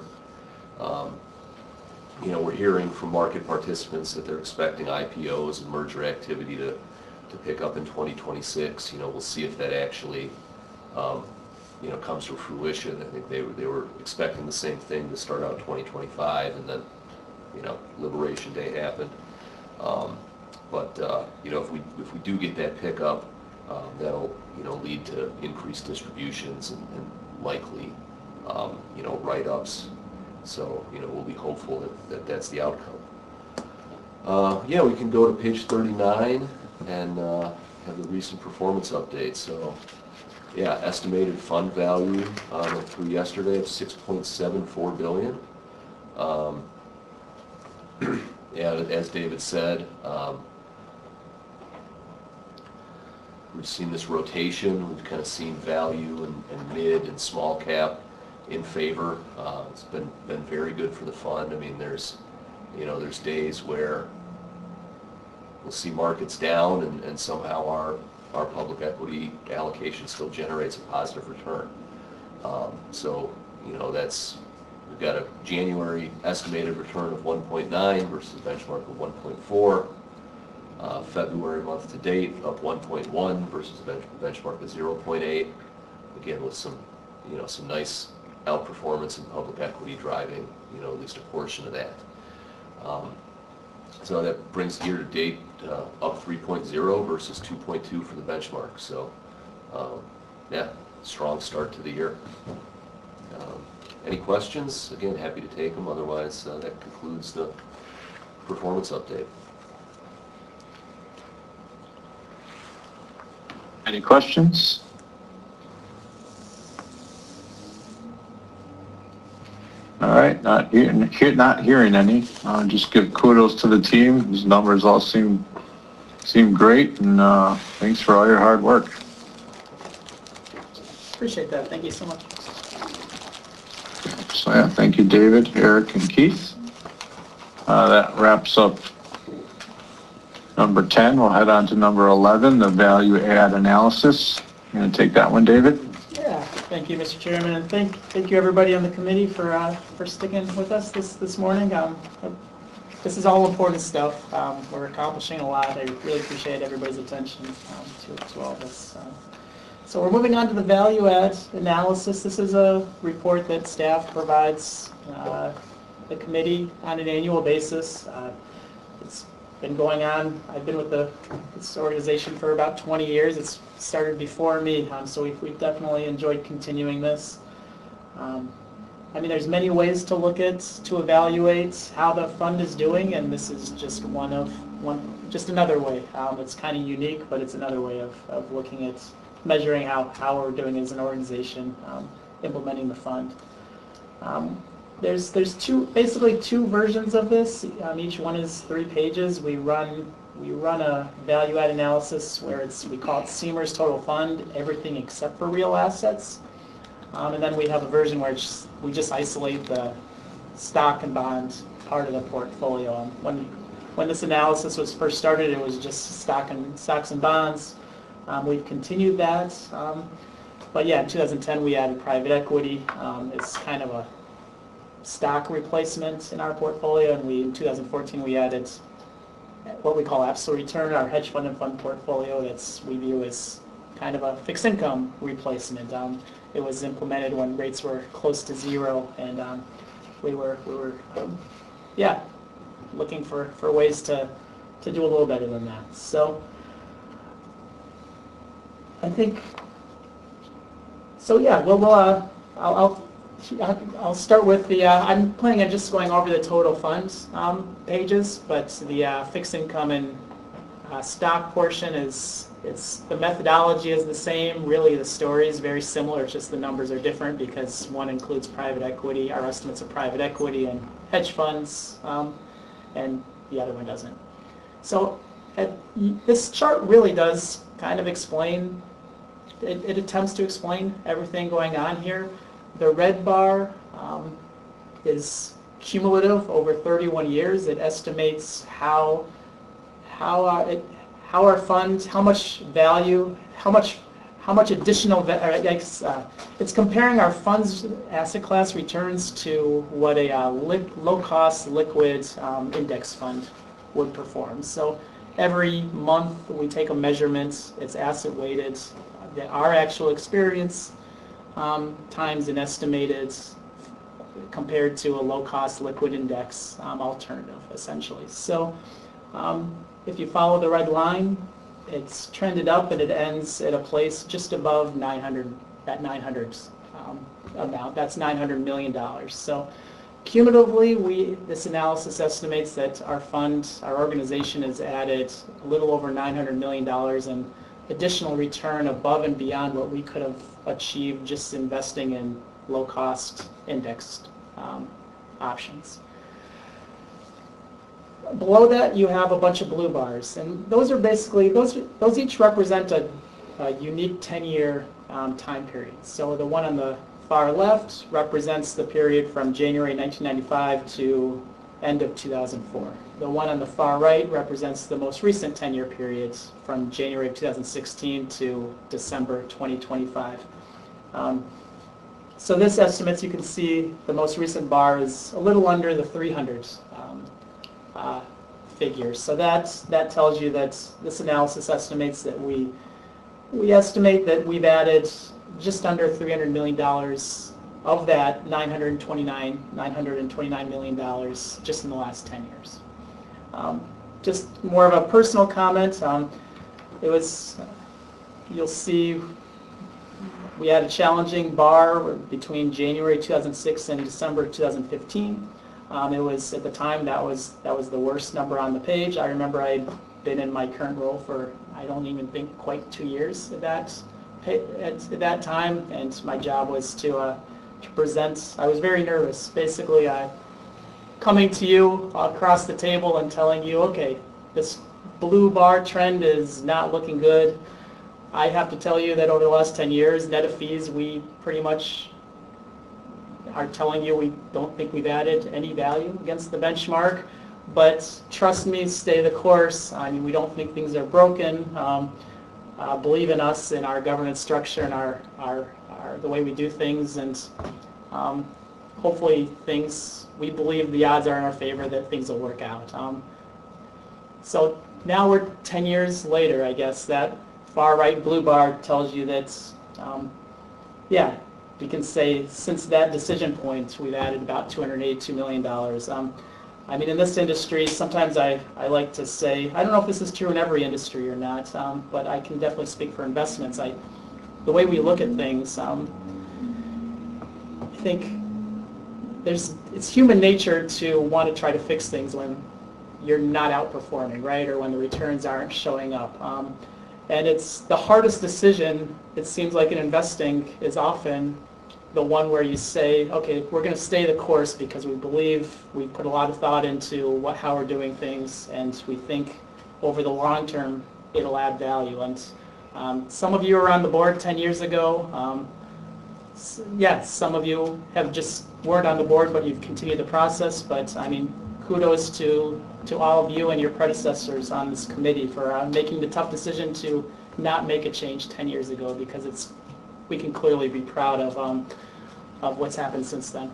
We're hearing from market participants that they're expecting IPOs and merger activity to pick up in 2026. We'll see if that actually, comes to fruition. I think they were expecting the same thing to start out 2025, and then, Liberation Day happened. But if we do get that pickup, That'll, lead to increased distributions and likely, write-ups. So, we'll be hopeful that that's the outcome. Yeah, we can go to page 39 and have the recent performance update. So, yeah, estimated fund value through yesterday of $6.74 billion. Yeah, as David said, we've seen this rotation. We've kind of seen value and mid and small cap in favor. It's been very good for the fund. I mean, there's days where we'll see markets down and somehow our public equity allocation still generates a positive return. So, we've got a January estimated return of 1.9 versus benchmark of 1.4. February month to date up 1.1 versus benchmark of 0.8. Again, with some nice outperformance in public equity driving, at least a portion of that. So that brings year to date up 3.0 versus 2.2 for the benchmark. So, yeah, strong start to the year. Any questions? Again, happy to take them. Otherwise, that concludes the performance update. Any questions? All right, not hearing any. Just give kudos to the team. These numbers all seem great, and thanks for all your hard work. Appreciate that. Thank you so much. So yeah, thank you, David, Eric, and Keith. That wraps up number 10. We'll head on to number 11, the value add analysis. You going to take that one, David? Yeah, thank you, Mr. Chairman, and thank you everybody on the committee for sticking with us this morning. This is all important stuff. We're accomplishing a lot. I really appreciate everybody's attention to all this. So we're moving on to the value add analysis. This is a report that staff provides the committee on an annual basis. It's been going on. I've been with this organization for about 20 years. It's started before me, so we've definitely enjoyed continuing this. I mean, there's many ways to look at, to evaluate how the fund is doing, and this is just just another way. It's kind of unique, but it's another way of looking at measuring how we're doing as an organization, implementing the fund. There's basically two versions of this. Each one is 3 pages. We run a value add analysis where we call it Seymour's Total Fund, everything except for real assets. And then we have a version where we just isolate the stock and bond part of the portfolio. When this analysis was first started, it was just stocks and bonds. We've continued that, but yeah, in 2010 we added private equity. It's kind of a stock replacement in our portfolio, and in 2014 we added what we call absolute return, our hedge fund and fund portfolio. We view as kind of a fixed income replacement. It was implemented when rates were close to zero, and we were looking for ways to do a little better than that. So I think, so yeah, I'll start with I'm planning on just going over the total funds pages, but the fixed income and stock portion the methodology is the same. Really, the story is very similar. It's just the numbers are different because one includes private equity, our estimates of private equity and hedge funds, and the other one doesn't. So this chart really does kind of explain. It attempts to explain everything going on here. The red bar is cumulative over 31 years. It estimates how our funds, how much value, how much additional it's comparing our funds asset class returns to what a low-cost liquid index fund would perform. So every month we take a measurement. It's asset weighted. Our actual experience times an estimated compared to a low-cost liquid index alternative, essentially. So if you follow the red line, it's trended up and it ends at a place just above 900, that 900 amount. That's $900 million. So cumulatively, this analysis estimates that our fund, our organization has added a little over $900 million in additional return above and beyond what we could have achieved just investing in low-cost indexed options. Below that, you have a bunch of blue bars, and those are basically, those each represent a unique 10-year time period. So the one on the far left represents the period from January 1995 to end of 2004. The one on the far right represents the most recent 10-year periods from January of 2016 to December 2025. So this estimates, you can see the most recent bar is a little under the 300 figures. So that tells you that this analysis estimates that we estimate that we've added just under $300 million of that $929 million just in the last 10 years. Just more of a personal comment. It was, you'll see, we had a challenging bar between January 2006 and December 2015. It was, at the time, that was the worst number on the page. I remember I'd been in my current role for, I don't even think, quite 2 years at that time, and my job was to present. I was very nervous. Basically, coming to you across the table and telling you, okay, this blue bar trend is not looking good. I have to tell you that over the last 10 years, net of fees, we pretty much are telling you we don't think we've added any value against the benchmark. But trust me, stay the course. I mean, we don't think things are broken. Believe in us, in our governance structure, and the way we do things, and hopefully we believe the odds are in our favor that things will work out. So now we're 10 years later, I guess. That far right blue bar tells you that, yeah, we can say since that decision point, we've added about $282 million. I mean, in this industry, sometimes I like to say, I don't know if this is true in every industry or not, but I can definitely speak for investments. The way we look at things, I think it's human nature to want to try to fix things when you're not outperforming, right, or when the returns aren't showing up. And it's the hardest decision, it seems like, in investing is often the one where you say, okay, we're going to stay the course because we believe, we put a lot of thought into how we're doing things, and we think over the long term it'll add value. And some of you were on the board 10 years ago. Yes, some of you have just weren't on the board, but you've continued the process. But I mean, kudos to all of you and your predecessors on this committee for making the tough decision to not make a change 10 years ago, because we can clearly be proud of what's happened since then.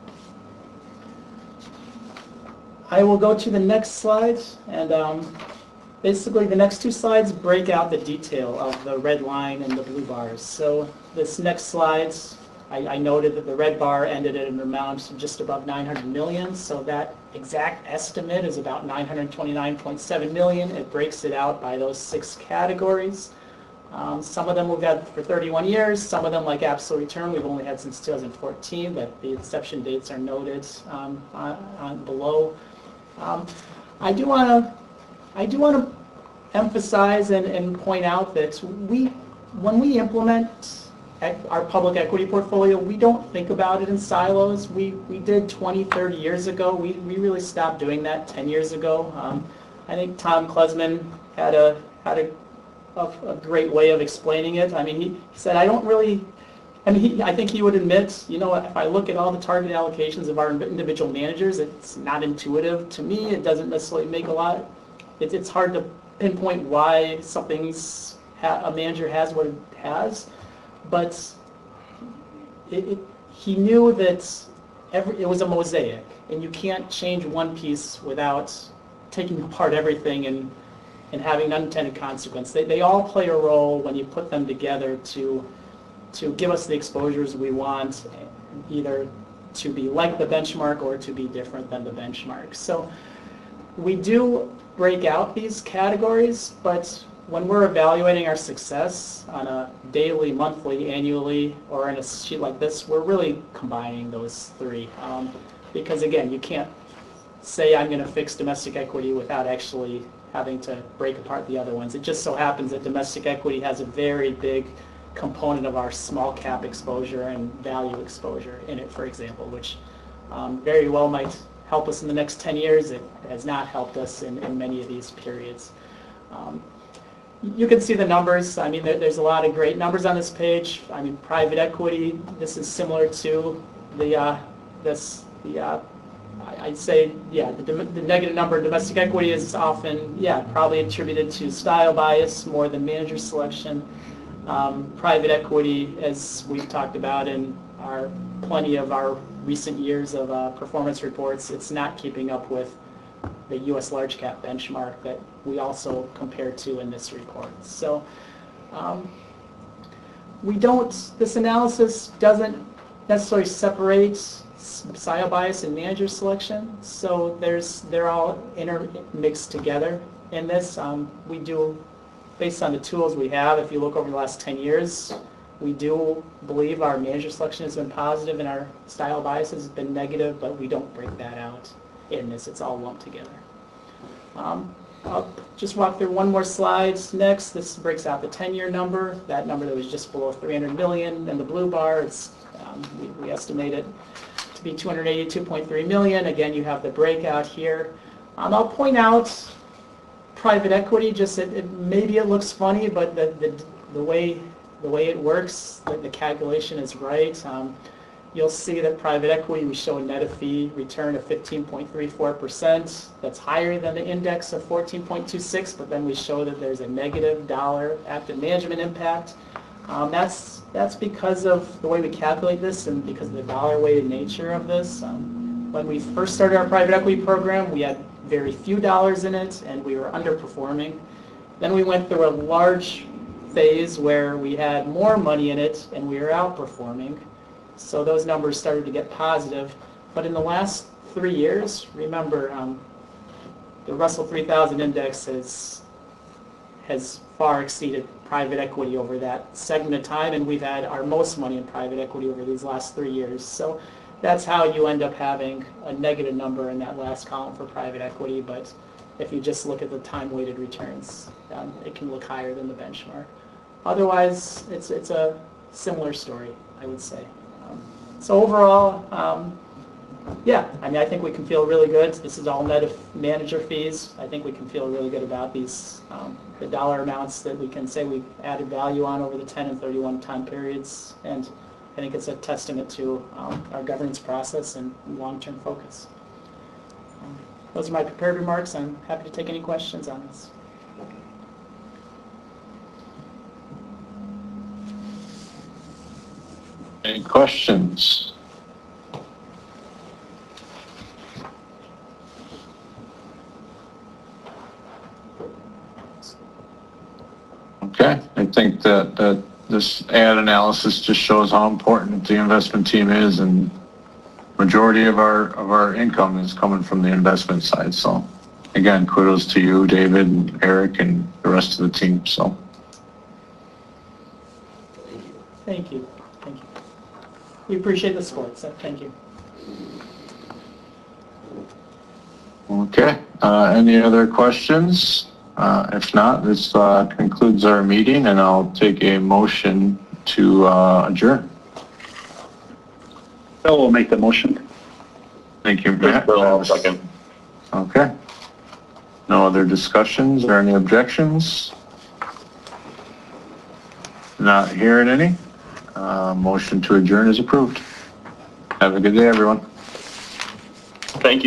I will go to the next slide, and basically the next two slides break out the detail of the red line and the blue bars. So this next slide, I noted that the red bar ended at an amount just above 900 million, so that exact estimate is about 929.7 million. It breaks it out by those 6 categories. Some of them we've had for 31 years, some of them, like absolute return, we've only had since 2014, but the inception dates are noted below. I do want to emphasize and point out that when we implement our public equity portfolio, we don't think about it in silos. We did 20, 30 years ago. We really stopped doing that 10 years ago. I think Tom Klesman had a great way of explaining it. I mean, he said, I think he would admit, you know, if I look at all the target allocations of our individual managers, it's not intuitive to me. It doesn't necessarily make a lot. It's hard to pinpoint why a manager has what it has. But he knew that it was a mosaic, and you can't change one piece without taking apart everything and having unintended consequence. They all play a role when you put them together to give us the exposures we want, either to be like the benchmark or to be different than the benchmark. So we do break out these categories, but when we're evaluating our success on a daily, monthly, annually, or in a sheet like this, we're really combining those three. Because again, you can't say I'm going to fix domestic equity without actually having to break apart the other ones. It just so happens that domestic equity has a very big component of our small cap exposure and value exposure in it, for example, which very well might help us in the next 10 years. It has not helped us in many of these periods. You can see the numbers. I mean, there's a lot of great numbers on this page. I mean, private equity, this is similar to I'd say, yeah, the negative number in domestic equity is often, yeah, probably attributed to style bias more than manager selection. Private equity, as we've talked about in plenty of our recent years of performance reports, it's not keeping up with the U.S. large cap benchmark that we also compare to in this report. So this analysis doesn't necessarily separate style bias and manager selection, so they're all intermixed together in this. We do, based on the tools we have, if you look over the last 10 years, we do believe our manager selection has been positive and our style bias has been negative, but we don't break that out in this. It's all lumped together. I'll just walk through one more slide next. This breaks out the 10-year number, that number that was just below 300 million in the blue bar. It's, we estimate it to be 282.3 million. Again, you have the breakout here. I'll point out private equity, just maybe it looks funny, but the way it works, the calculation is right. You'll see that private equity, we show a net fee return of 15.34%. That's higher than the index of 14.26, but then we show that there's a negative dollar active management impact. That's because of the way we calculate this and because of the dollar-weighted nature of this. When we first started our private equity program, we had very few dollars in it, and we were underperforming. Then we went through a large phase where we had more money in it, and we were outperforming. So those numbers started to get positive. But in the last 3 years, remember, the Russell 3000 index has far exceeded private equity over that segment of time, and we've had our most money in private equity over these last 3 years. So that's how you end up having a negative number in that last column for private equity. But if you just look at the time-weighted returns, it can look higher than the benchmark. Otherwise, it's a similar story, I would say. So overall, yeah, I mean, I think we can feel really good. This is all net of manager fees. I think we can feel really good about these, the dollar amounts that we can say we've added value on over the 10 and 31 time periods. And I think it's a testament to our governance process and long-term focus. Those are my prepared remarks. I'm happy to take any questions on this. Any questions? Okay, I think that this ad analysis just shows how important the investment team is, and majority of our income is coming from the investment side. So again, kudos to you, David, and Eric, and the rest of the team. So thank you. Thank you. We appreciate the support, so thank you. Okay, any other questions? If not, this concludes our meeting, and I'll take a motion to adjourn. Bill will make the motion. Thank you, Matt. Bill, second. Okay. No other discussions or any objections? Not hearing any. Motion to adjourn is approved. Have a good day, everyone. Thank you.